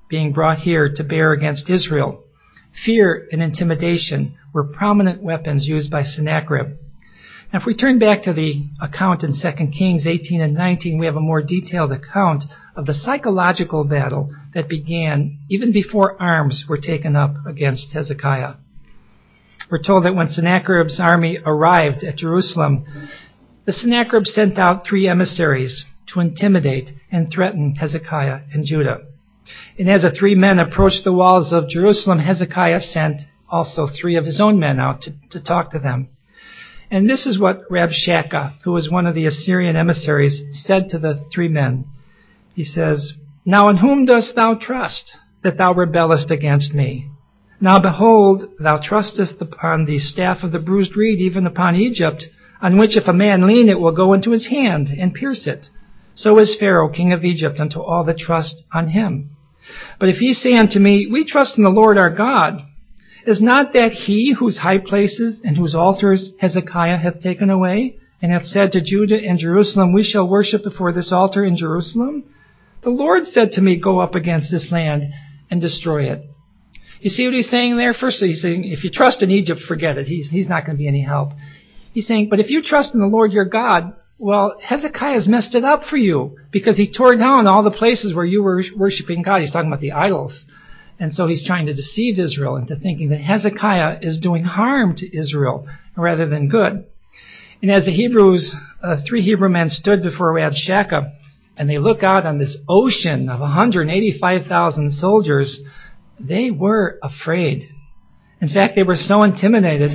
being brought here to bear against Israel. Fear and intimidation were prominent weapons used by Sennacherib. Now, if we turn back to the account in 2 Kings 18 and 19, we have a more detailed account of the psychological battle that began even before arms were taken up against Hezekiah. We're told that when Sennacherib's army arrived at Jerusalem, the Sennacherib sent out 3 emissaries to intimidate and threaten Hezekiah and Judah. And as the 3 men approached the walls of Jerusalem, Hezekiah sent also 3 of his own men out to talk to them. And this is what Rabshakeh, who was one of the Assyrian emissaries, said to the 3 men. He says, "Now in whom dost thou trust, that thou rebellest against me? Now behold, thou trustest upon the staff of the bruised reed, even upon Egypt, on which if a man lean, it will go into his hand and pierce it. So is Pharaoh, king of Egypt, unto all that trust on him. But if ye say unto me, We trust in the Lord our God, is not that he whose high places and whose altars Hezekiah hath taken away, and hath said to Judah and Jerusalem, We shall worship before this altar in Jerusalem? The Lord said to me, Go up against this land and destroy it." You see what he's saying there? Firstly, he's saying, if you trust in Egypt, forget it. He's not going to be any help. He's saying, but if you trust in the Lord your God, well, Hezekiah's messed it up for you because he tore down all the places where you were worshiping God. He's talking about the idols. And so he's trying to deceive Israel into thinking that Hezekiah is doing harm to Israel rather than good. And as the Hebrews, 3 Hebrew men stood before Rabshakeh, and they look out on this ocean of 185,000 soldiers, they were afraid. In fact, they were so intimidated.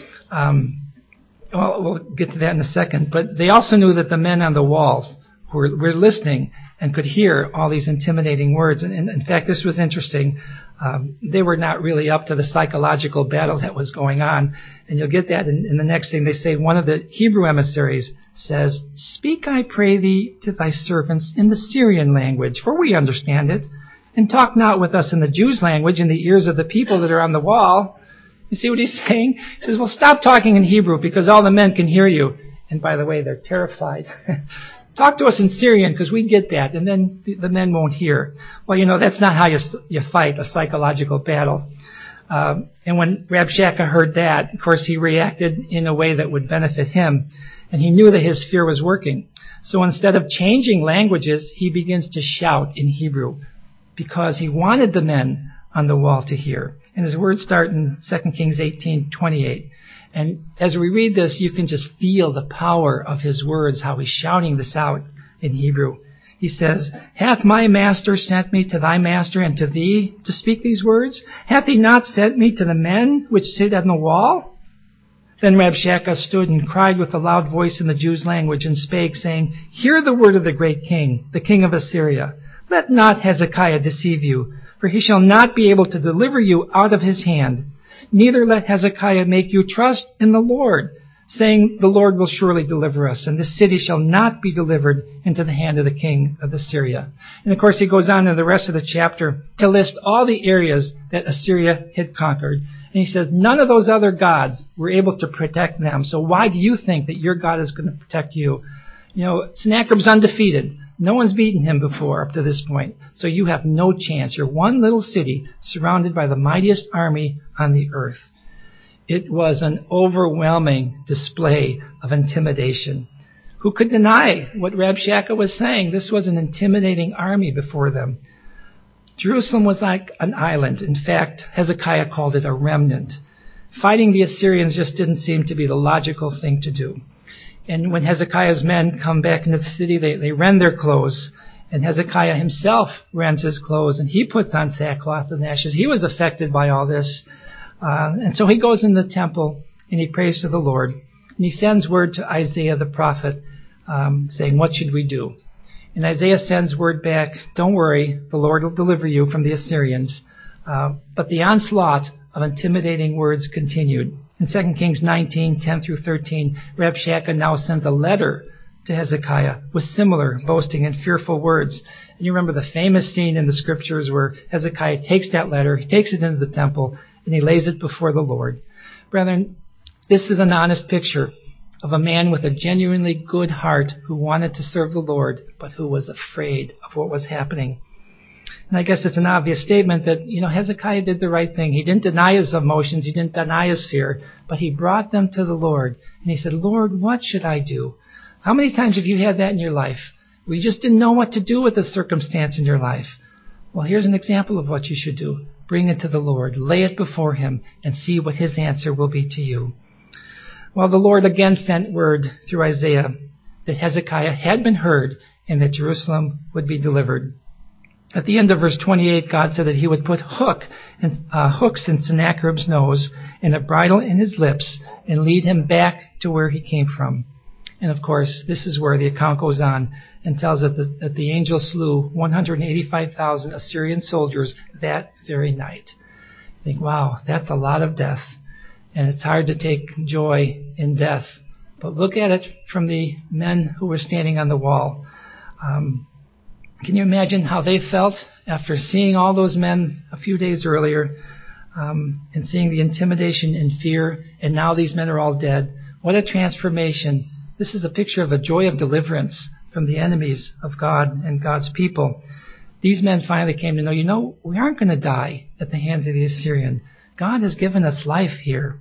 We'll get to that in a second. But they also knew that the men on the walls were listening and could hear all these intimidating words. And in fact, this was interesting. They were not really up to the psychological battle that was going on. And you'll get that in the next thing. They say, one of the Hebrew emissaries says, "Speak, I pray thee, to thy servants in the Syrian language, for we understand it. And talk not with us in the Jews' language in the ears of the people that are on the wall." You see what he's saying? He says, well, stop talking in Hebrew because all the men can hear you. And by the way, they're terrified. Talk to us in Syrian because we get that, and then the men won't hear. Well, that's not how you fight a psychological battle. And when Rabshakeh heard that, of course, he reacted in a way that would benefit him. And he knew that his fear was working. So instead of changing languages, he begins to shout in Hebrew because he wanted the men on the wall to hear. And his words start in 2 Kings 18:28. And as we read this, you can just feel the power of his words, how he's shouting this out in Hebrew. He says, "Hath my master sent me to thy master and to thee to speak these words? Hath he not sent me to the men which sit on the wall?" Then Rabshakeh stood and cried with a loud voice in the Jews' language and spake, saying, "Hear the word of the great king, the king of Assyria. Let not Hezekiah deceive you, for he shall not be able to deliver you out of his hand. Neither let Hezekiah make you trust in the Lord, saying, The Lord will surely deliver us, and this city shall not be delivered into the hand of the king of Assyria." And of course, he goes on in the rest of the chapter to list all the areas that Assyria had conquered. And he says, none of those other gods were able to protect them. So why do you think that your God is going to protect you? Sennacherib's undefeated. No one's beaten him before up to this point. So you have no chance. You're one little city surrounded by the mightiest army on the earth. It was an overwhelming display of intimidation. Who could deny what Rabshakeh was saying? This was an intimidating army before them. Jerusalem was like an island. In fact, Hezekiah called it a remnant. Fighting the Assyrians just didn't seem to be the logical thing to do. And when Hezekiah's men come back into the city, they rend their clothes. And Hezekiah himself rends his clothes, and he puts on sackcloth and ashes. He was affected by all this. And so he goes in the temple, and he prays to the Lord. And he sends word to Isaiah the prophet, saying, "What should we do?" And Isaiah sends word back, "Don't worry, the Lord will deliver you from the Assyrians." But the onslaught of intimidating words continued. In 2 Kings 19:10 through 13, Rabshakeh now sends a letter to Hezekiah with similar boasting and fearful words. And you remember the famous scene in the scriptures where Hezekiah takes that letter, he takes it into the temple, and he lays it before the Lord. Brethren, this is an honest picture of a man with a genuinely good heart who wanted to serve the Lord, but who was afraid of what was happening. And I guess it's an obvious statement that, Hezekiah did the right thing. He didn't deny his emotions. He didn't deny his fear. But he brought them to the Lord. And he said, Lord, what should I do? How many times have you had that in your life? Where you just didn't know what to do with the circumstance in your life? Well, here's an example of what you should do. Bring it to the Lord. Lay it before him and see what his answer will be to you. Well, the Lord again sent word through Isaiah that Hezekiah had been heard and that Jerusalem would be delivered. At the end of verse 28, God said that he would put hooks in Sennacherib's nose and a bridle in his lips and lead him back to where he came from. And of course, this is where the account goes on and tells us that the angel slew 185,000 Assyrian soldiers that very night. I think, wow, that's a lot of death. And it's hard to take joy in death. But look at it from the men who were standing on the wall. Can you imagine how they felt after seeing all those men a few days earlier and seeing the intimidation and fear, and now these men are all dead? What a transformation. This is a picture of a joy of deliverance from the enemies of God and God's people. These men finally came to know, we aren't going to die at the hands of the Assyrian. God has given us life here.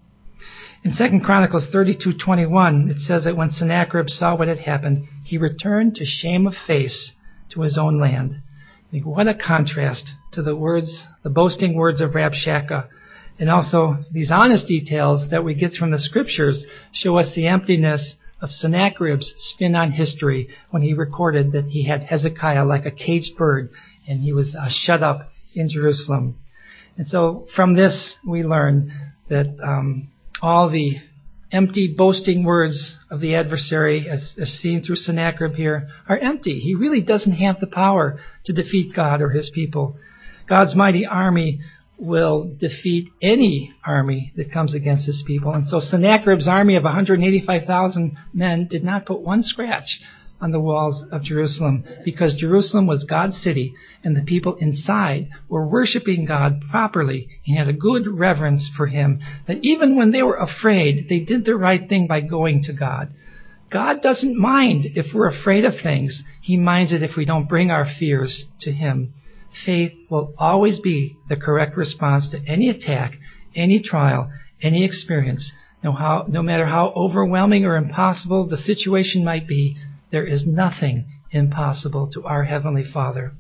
In 2 Chronicles 32:21, it says that when Sennacherib saw what had happened, he returned to shame of face to his own land. I think, what a contrast to the boasting words of Rabshakeh. And also, these honest details that we get from the scriptures show us the emptiness of Sennacherib's spin on history when he recorded that he had Hezekiah like a caged bird and he was shut up in Jerusalem. And so from this we learn that all the empty boasting words of the adversary, as seen through Sennacherib here, are empty. He really doesn't have the power to defeat God or his people. God's mighty army will defeat any army that comes against his people. And so Sennacherib's army of 185,000 men did not put one scratch on the walls of Jerusalem, because Jerusalem was God's city and the people inside were worshiping God properly and had a good reverence for him, that even when they were afraid, they did the right thing by going to God. God doesn't mind if we're afraid of things. He minds it if we don't bring our fears to him. Faith will always be the correct response to any attack, any trial, any experience. No matter how overwhelming or impossible the situation might be, there is nothing impossible to our Heavenly Father.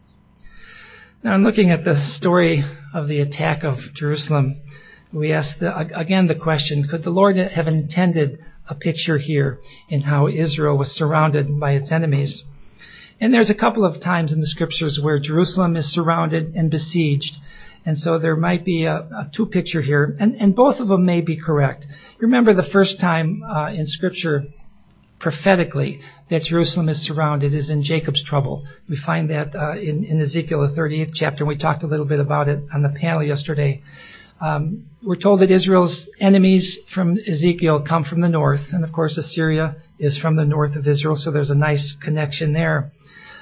Now, in looking at the story of the attack of Jerusalem, we ask again the question, could the Lord have intended a picture here in how Israel was surrounded by its enemies? And there's a couple of times in the scriptures where Jerusalem is surrounded and besieged. And so there might be a two picture here, and both of them may be correct. Remember the first time in scripture prophetically that Jerusalem is surrounded is in Jacob's trouble. We find that in Ezekiel, the 38th chapter, and we talked a little bit about it on the panel yesterday. We're told that Israel's enemies from Ezekiel come from the north, and of course Assyria is from the north of Israel, so there's a nice connection there.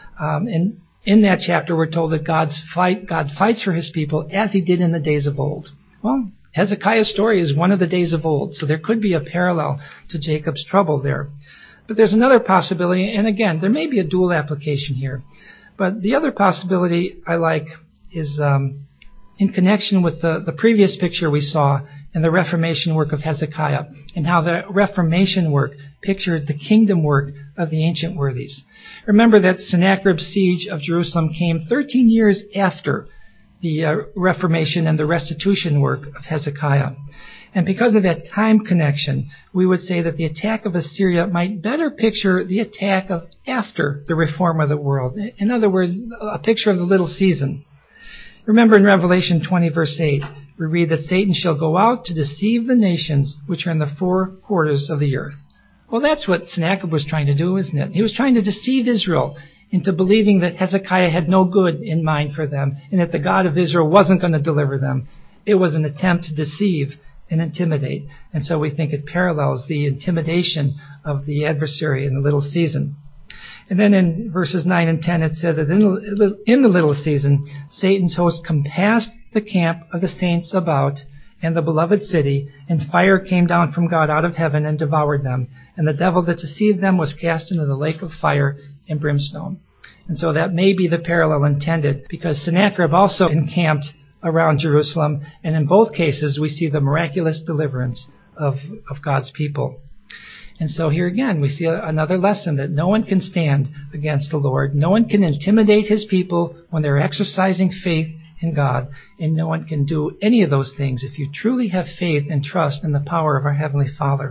And in that chapter we're told that God fights for his people as he did in the days of old. Well, Hezekiah's story is one of the days of old, so there could be a parallel to Jacob's trouble there. But there's another possibility, and again, there may be a dual application here. But the other possibility I like is in connection with the previous picture we saw in the Reformation work of Hezekiah, and how the Reformation work pictured the kingdom work of the ancient worthies. Remember that Sennacherib's siege of Jerusalem came 13 years after the Reformation and the restitution work of Hezekiah. And because of that time connection, we would say that the attack of Assyria might better picture the attack of after the reform of the world. In other words, a picture of the little season. Remember in Revelation 20, verse 8, we read that Satan shall go out to deceive the nations which are in the four quarters of the earth. Well, that's what Sennacherib was trying to do, isn't it? He was trying to deceive Israel into believing that Hezekiah had no good in mind for them and that the God of Israel wasn't going to deliver them. It was an attempt to deceive and intimidate. And so we think it parallels the intimidation of the adversary in the little season. And then in verses 9 and 10 it said that in the little season, Satan's host compassed the camp of the saints about and the beloved city, and fire came down from God out of heaven and devoured them. And the devil that deceived them was cast into the lake of fire and brimstone. And so that may be the parallel intended, because Sennacherib also encamped around Jerusalem, and in both cases we see the miraculous deliverance of God's people. And so here again we see another lesson that no one can stand against the Lord. No one can intimidate his people when they're exercising faith in God, and no one can do any of those things if you truly have faith and trust in the power of our Heavenly Father.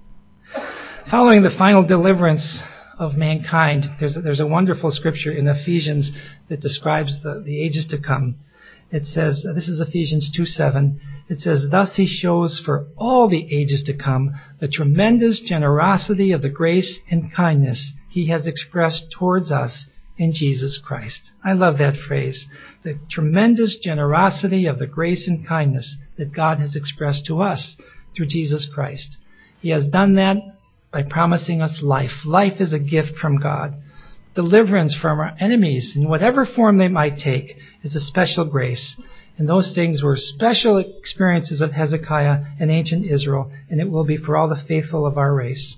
Following the final deliverance of mankind, there's a wonderful scripture in Ephesians that describes the ages to come. It says, this is Ephesians 2:7, it says, "Thus he shows for all the ages to come the tremendous generosity of the grace and kindness he has expressed towards us in Jesus Christ." I love that phrase. The tremendous generosity of the grace and kindness that God has expressed to us through Jesus Christ. He has done that by promising us life. Life is a gift from God. Deliverance from our enemies, in whatever form they might take, is a special grace. And those things were special experiences of Hezekiah and ancient Israel, and it will be for all the faithful of our race.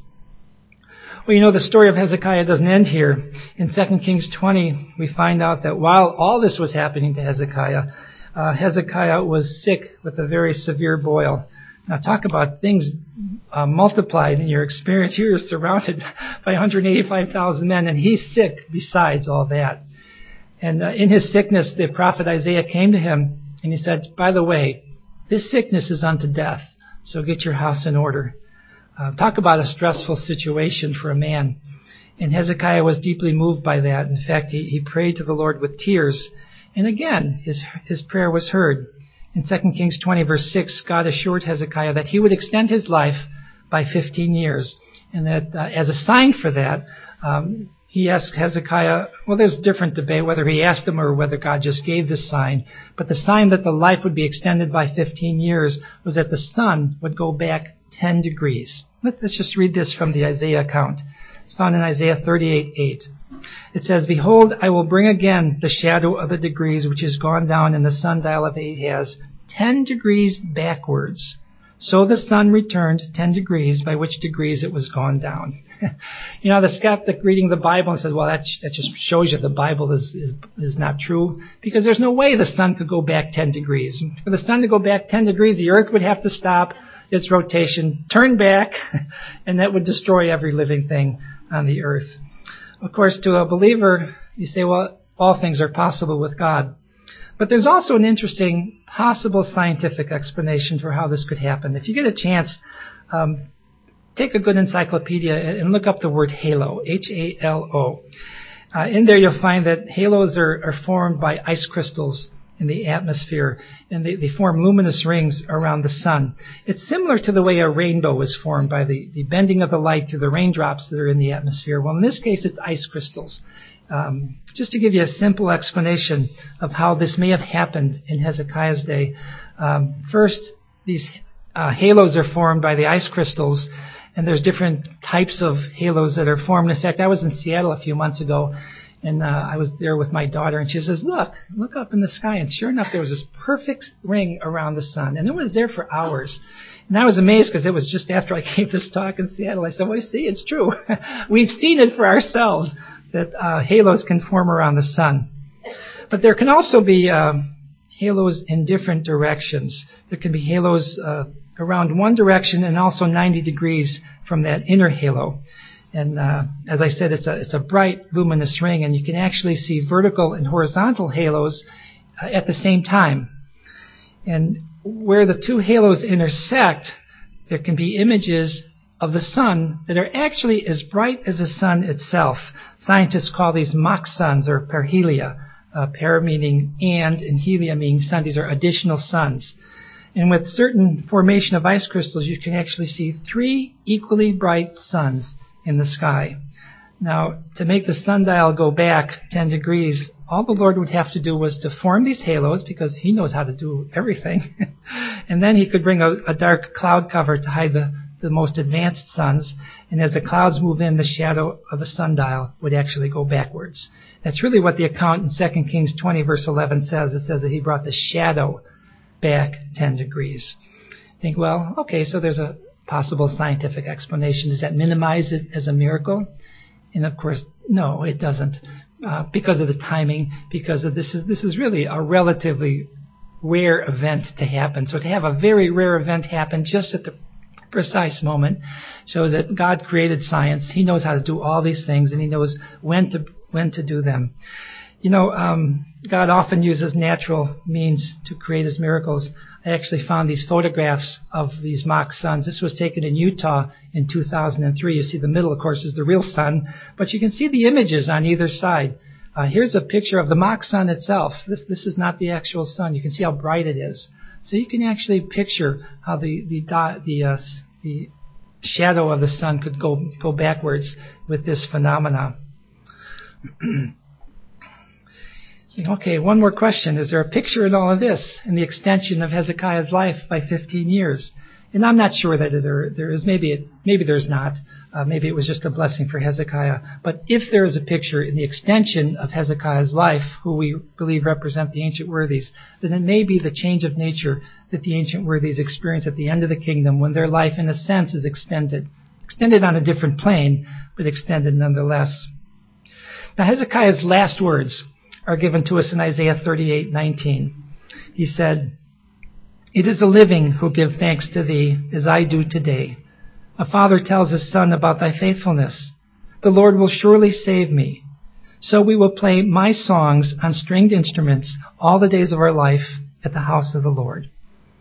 Well, you know, the story of Hezekiah doesn't end here. In 2 Kings 20, we find out that while all this was happening to Hezekiah, Hezekiah was sick with a very severe boil. Now talk about things multiplied in your experience. Here is surrounded by 185,000 men, and he's sick besides all that. And in his sickness, the prophet Isaiah came to him, and he said, "By the way, this sickness is unto death, so get your house in order." Talk about a stressful situation for a man. And Hezekiah was deeply moved by that. In fact, he prayed to the Lord with tears. And again, his prayer was heard. In 2 Kings 20, verse 6, God assured Hezekiah that he would extend his life by 15 years. And that as a sign for that, he asked Hezekiah, well, there's different debate whether he asked him or whether God just gave this sign. But the sign that the life would be extended by 15 years was that the sun would go back 10 degrees. Let's just read this from the Isaiah account. It's found in Isaiah 38:8. It says, "Behold, I will bring again the shadow of the degrees which is gone down in the sundial of Ahaz, 10 degrees backwards. So the sun returned 10 degrees, by which degrees it was gone down." You know, the skeptic reading the Bible and said, well, that just shows you the Bible is not true, because there's no way the sun could go back 10 degrees. For the sun to go back 10 degrees, the earth would have to stop its rotation, turn back, and that would destroy every living thing on the earth. Of course, to a believer, you say, well, all things are possible with God. But there's also an interesting possible scientific explanation for how this could happen. If you get a chance, take a good encyclopedia and look up the word halo, H-A-L-O. In there you'll find that halos are formed by ice crystals in the atmosphere, and they form luminous rings around the sun. It's similar to the way a rainbow is formed by the bending of the light through the raindrops that are in the atmosphere. Well, in this case, it's ice crystals. Just to give you a simple explanation of how this may have happened in Hezekiah's day. First, these halos are formed by the ice crystals, and there's different types of halos that are formed. In fact, I was in Seattle a few months ago, and I was there with my daughter, and she says, look up in the sky. And sure enough, there was this perfect ring around the sun, and it was there for hours. And I was amazed because it was just after I gave this talk in Seattle. I said, well, you see, it's true. We've seen it for ourselves, that halos can form around the sun. But there can also be halos in different directions. There can be halos around one direction and also 90 degrees from that inner halo. And as I said, it's a bright, luminous ring, and you can actually see vertical and horizontal halos at the same time. And where the two halos intersect, there can be images of the sun that are actually as bright as the sun itself. Scientists call these mock suns, or perhelia. Per meaning and helia meaning sun. These are additional suns. And with certain formation of ice crystals, you can actually see 3 equally bright suns in the sky. Now, to make the sundial go back 10 degrees, all the Lord would have to do was to form these halos, because he knows how to do everything. And then he could bring a dark cloud cover to hide the most advanced suns. And as the clouds move in, the shadow of the sundial would actually go backwards. That's really what the account in 2 Kings 20, verse 11 says. It says that he brought the shadow back 10 degrees. Think, well, okay, so there's a possible scientific explanation. Does that minimize it as a miracle? And of course, no, it doesn't. because of the timing, because of this is really a relatively rare event to happen. So to have a very rare event happen just at the precise moment shows that God created science. He knows how to do all these things, and He knows when to do them. God often uses natural means to create His miracles. I actually found these photographs of these mock suns. This was taken in Utah in 2003. You see the middle, of course, is the real sun, but you can see the images on either side. Here's a picture of the mock sun itself. This is not the actual sun. You can see how bright it is. So you can actually picture how the shadow of the sun could go backwards with this phenomena. Okay, one more question. Is there a picture in all of this in the extension of Hezekiah's life by 15 years? And I'm not sure that there is. Maybe there's not. Maybe it was just a blessing for Hezekiah. But if there is a picture in the extension of Hezekiah's life, who we believe represent the ancient worthies, then it may be the change of nature that the ancient worthies experience at the end of the kingdom, when their life, in a sense, is extended on a different plane, but extended nonetheless. Now, Hezekiah's last words are given to us in Isaiah 38:19. He said, "It is the living who give thanks to thee, as I do today. A father tells his son about thy faithfulness. The Lord will surely save me. So we will play my songs on stringed instruments all the days of our life at the house of the Lord."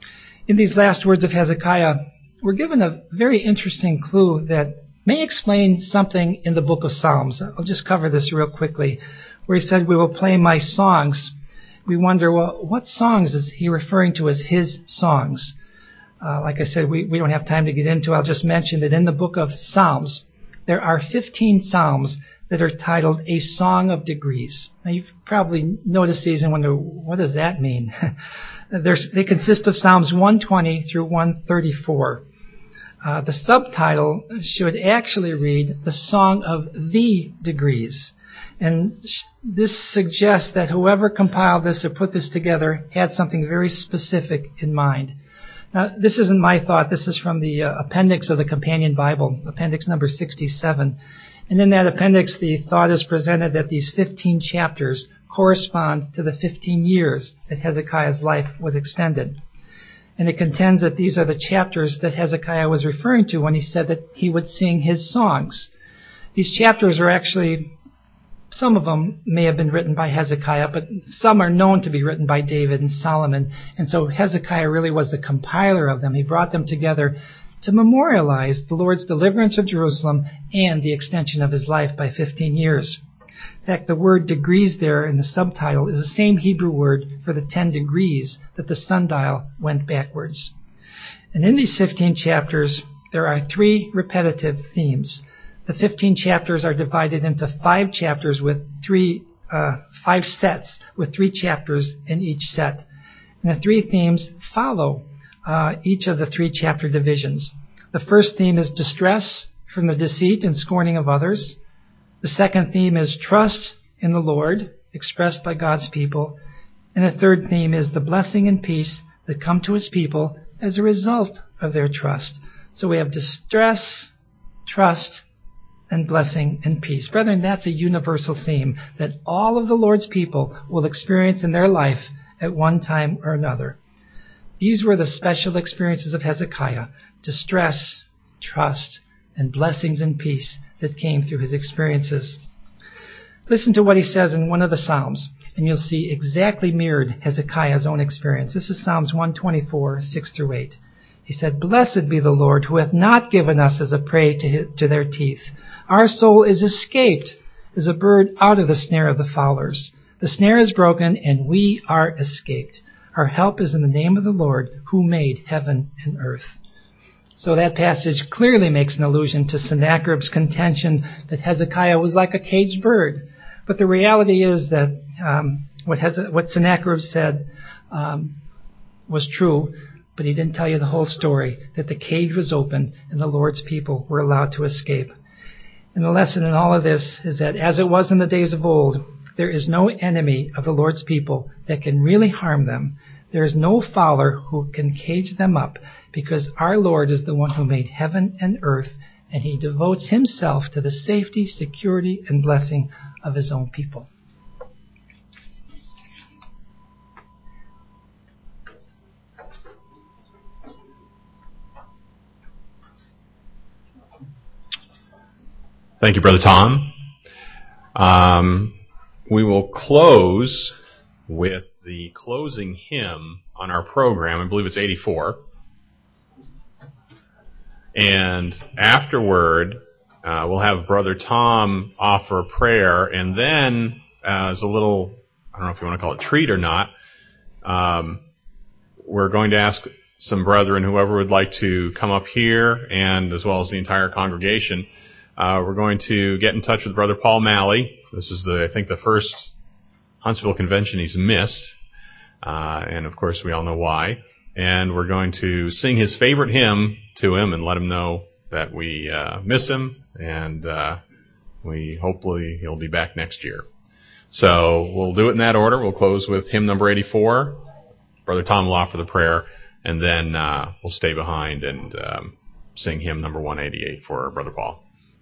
In these last words of Hezekiah, we're given a very interesting clue that may explain something in the book of Psalms. I'll just cover this real quickly, where he said, "We will play my songs." We wonder, well, what songs is he referring to as his songs? Like I said, we don't have time to get into. I'll just mention that in the book of Psalms, there are 15 psalms that are titled A Song of Degrees. Now, you've probably noticed these and wonder, what does that mean? They consist of Psalms 120 through 134. The subtitle should actually read The Song of the Degrees. And this suggests that whoever compiled this or put this together had something very specific in mind. Now, this isn't my thought. This is from the appendix of the Companion Bible, appendix number 67. And in that appendix, the thought is presented that these 15 chapters correspond to the 15 years that Hezekiah's life was extended. And it contends that these are the chapters that Hezekiah was referring to when he said that he would sing his songs. These chapters are actually, some of them may have been written by Hezekiah, but some are known to be written by David and Solomon. And so Hezekiah really was the compiler of them. He brought them together to memorialize the Lord's deliverance of Jerusalem and the extension of his life by 15 years. In fact, the word degrees there in the subtitle is the same Hebrew word for the 10 degrees that the sundial went backwards. And in these 15 chapters, there are 3 repetitive themes. The 15 chapters are divided into 5 chapters with 5 sets with 3 chapters in each set. And the 3 themes follow each of the 3 chapter divisions. The first theme is distress from the deceit and scorning of others. The second theme is trust in the Lord, expressed by God's people. And the third theme is the blessing and peace that come to his people as a result of their trust. So we have distress, trust, and blessing and peace. Brethren, that's a universal theme that all of the Lord's people will experience in their life at one time or another. These were the special experiences of Hezekiah: distress, trust, and blessings and peace that came through his experiences. Listen to what he says in one of the Psalms, and you'll see exactly mirrored Hezekiah's own experience. This is Psalms 124, 6 through 8. He said, "Blessed be the Lord, who hath not given us as a prey to their teeth. Our soul is escaped as a bird out of the snare of the fowlers. The snare is broken, and we are escaped. Our help is in the name of the Lord, who made heaven and earth." So that passage clearly makes an allusion to Sennacherib's contention that Hezekiah was like a caged bird. But the reality is that what Sennacherib said was true, but he didn't tell you the whole story, that the cage was opened and the Lord's people were allowed to escape. And the lesson in all of this is that, as it was in the days of old, there is no enemy of the Lord's people that can really harm them. There is no fowler who can cage them up, because our Lord is the one who made heaven and earth, and he devotes himself to the safety, security, and blessing of his own people. Thank you, Brother Tom. We will close with the closing hymn on our program. I believe it's 84. And afterward, we'll have Brother Tom offer a prayer, and then as a little, I don't know if you want to call it treat or not, we're going to ask some brethren, whoever would like to come up here, and as well as the entire congregation, we're going to get in touch with Brother Paul Malley. This is I think the first Huntsville convention he's missed, and of course we all know why. And we're going to sing his favorite hymn to him and let him know that we miss him, and hopefully he'll be back next year. So we'll do it in that order. We'll close with hymn number 84. Brother Tom will offer the prayer, and then we'll stay behind and sing hymn number 188 for Brother Paul.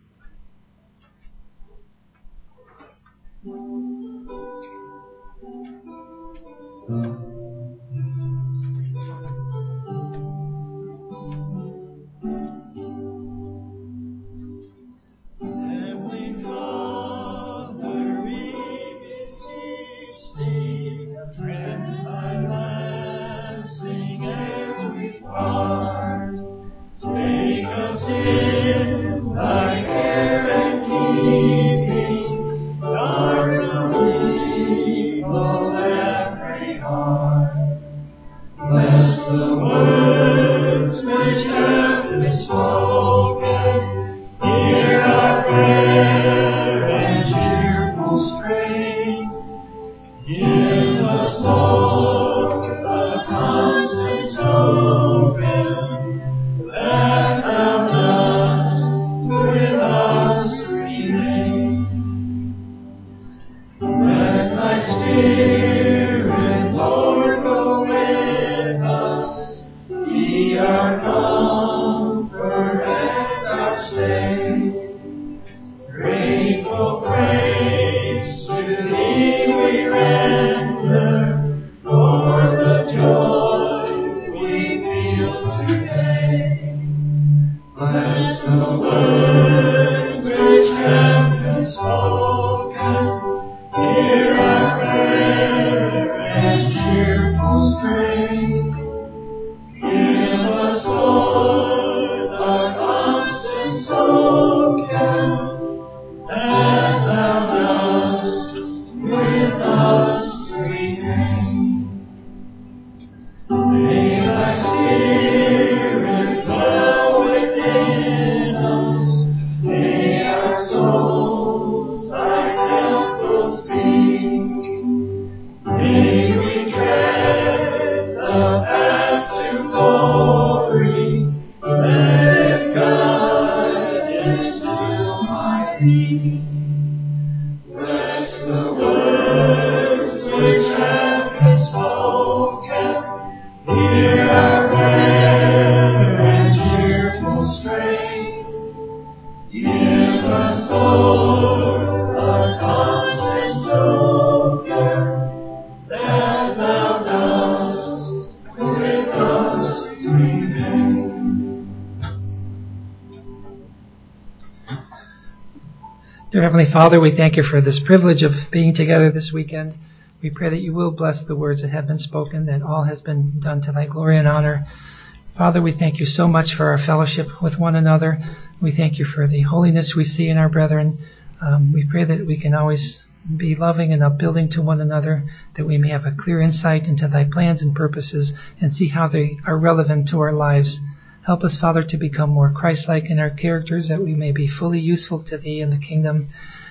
Dear Heavenly Father, we thank you for this privilege of being together this weekend. We pray that you will bless the words that have been spoken, that all has been done to thy glory and honor. Father, we thank you so much for our fellowship with one another. We thank you for the holiness we see in our brethren. We pray that we can always be loving and upbuilding to one another, that we may have a clear insight into thy plans and purposes and see how they are relevant to our lives. Help us, Father, to become more Christ-like in our characters, that we may be fully useful to Thee in the kingdom.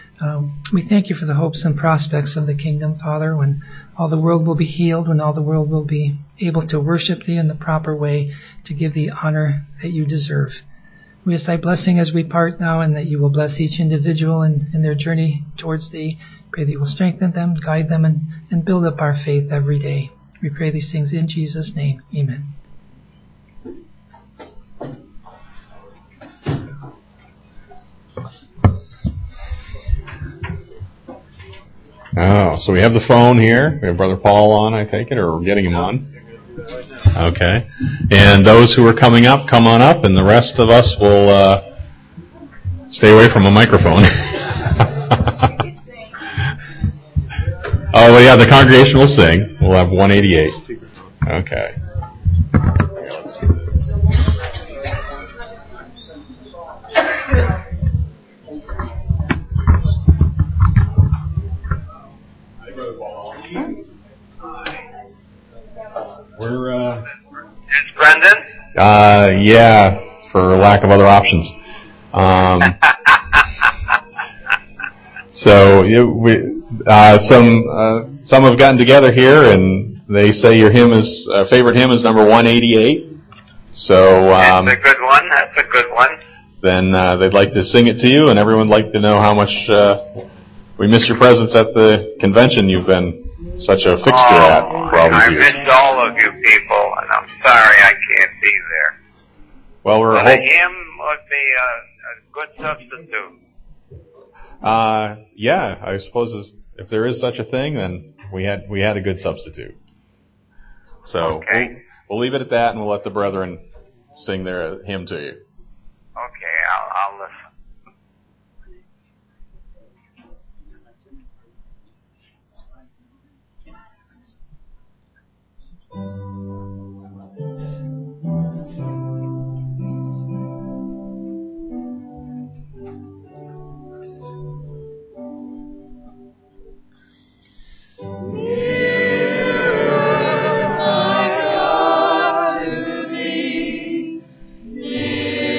We thank you for the hopes and prospects of the kingdom, Father, when all the world will be healed, when all the world will be able to worship Thee in the proper way, to give Thee honor that you deserve. We ask Thy blessing as we part now, and that you will bless each individual in their journey towards Thee. Pray that you will strengthen them, guide them, and build up our faith every day. We pray these things in Jesus' name. Amen. So we have the phone here. We have Brother Paul on, I take it, or we're getting him on. Okay. And those who are coming up, come on up, and the rest of us will stay away from a microphone. Oh, well, yeah, the congregation will sing. We'll have 188. Okay. Let's do this. We're, It's Brendan? Yeah, for lack of other options. So some have gotten together here, and they say your hymn is favorite hymn is number 188. So that's a good one. That's a good one. Then they'd like to sing it to you, and everyone would like to know how much we miss your presence at the convention. You've been such a fixture at for all these years. I miss all of you people, and I'm sorry I can't be there. Well, but a hymn would be a good substitute. Yeah, I suppose if there is such a thing, then we had a good substitute. So okay. we'll leave it at that, and we'll let the brethren sing their hymn to you. Okay, I'll listen. Near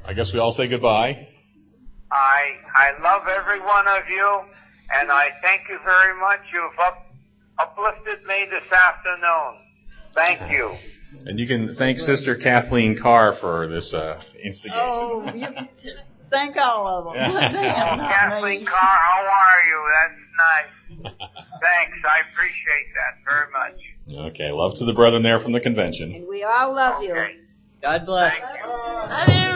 I guess we all say goodbye. I love every one of you, and I thank you very much. You've uplifted me this afternoon. Thank you. And you can thank Sister Kathleen Carr for this instigation. Oh, you can thank all of them. Kathleen Carr, how are you? That's nice. Thanks. I appreciate that very much. Okay. Love to the brethren there from the convention. And we all love you. Okay. God bless. Thank you. Love you.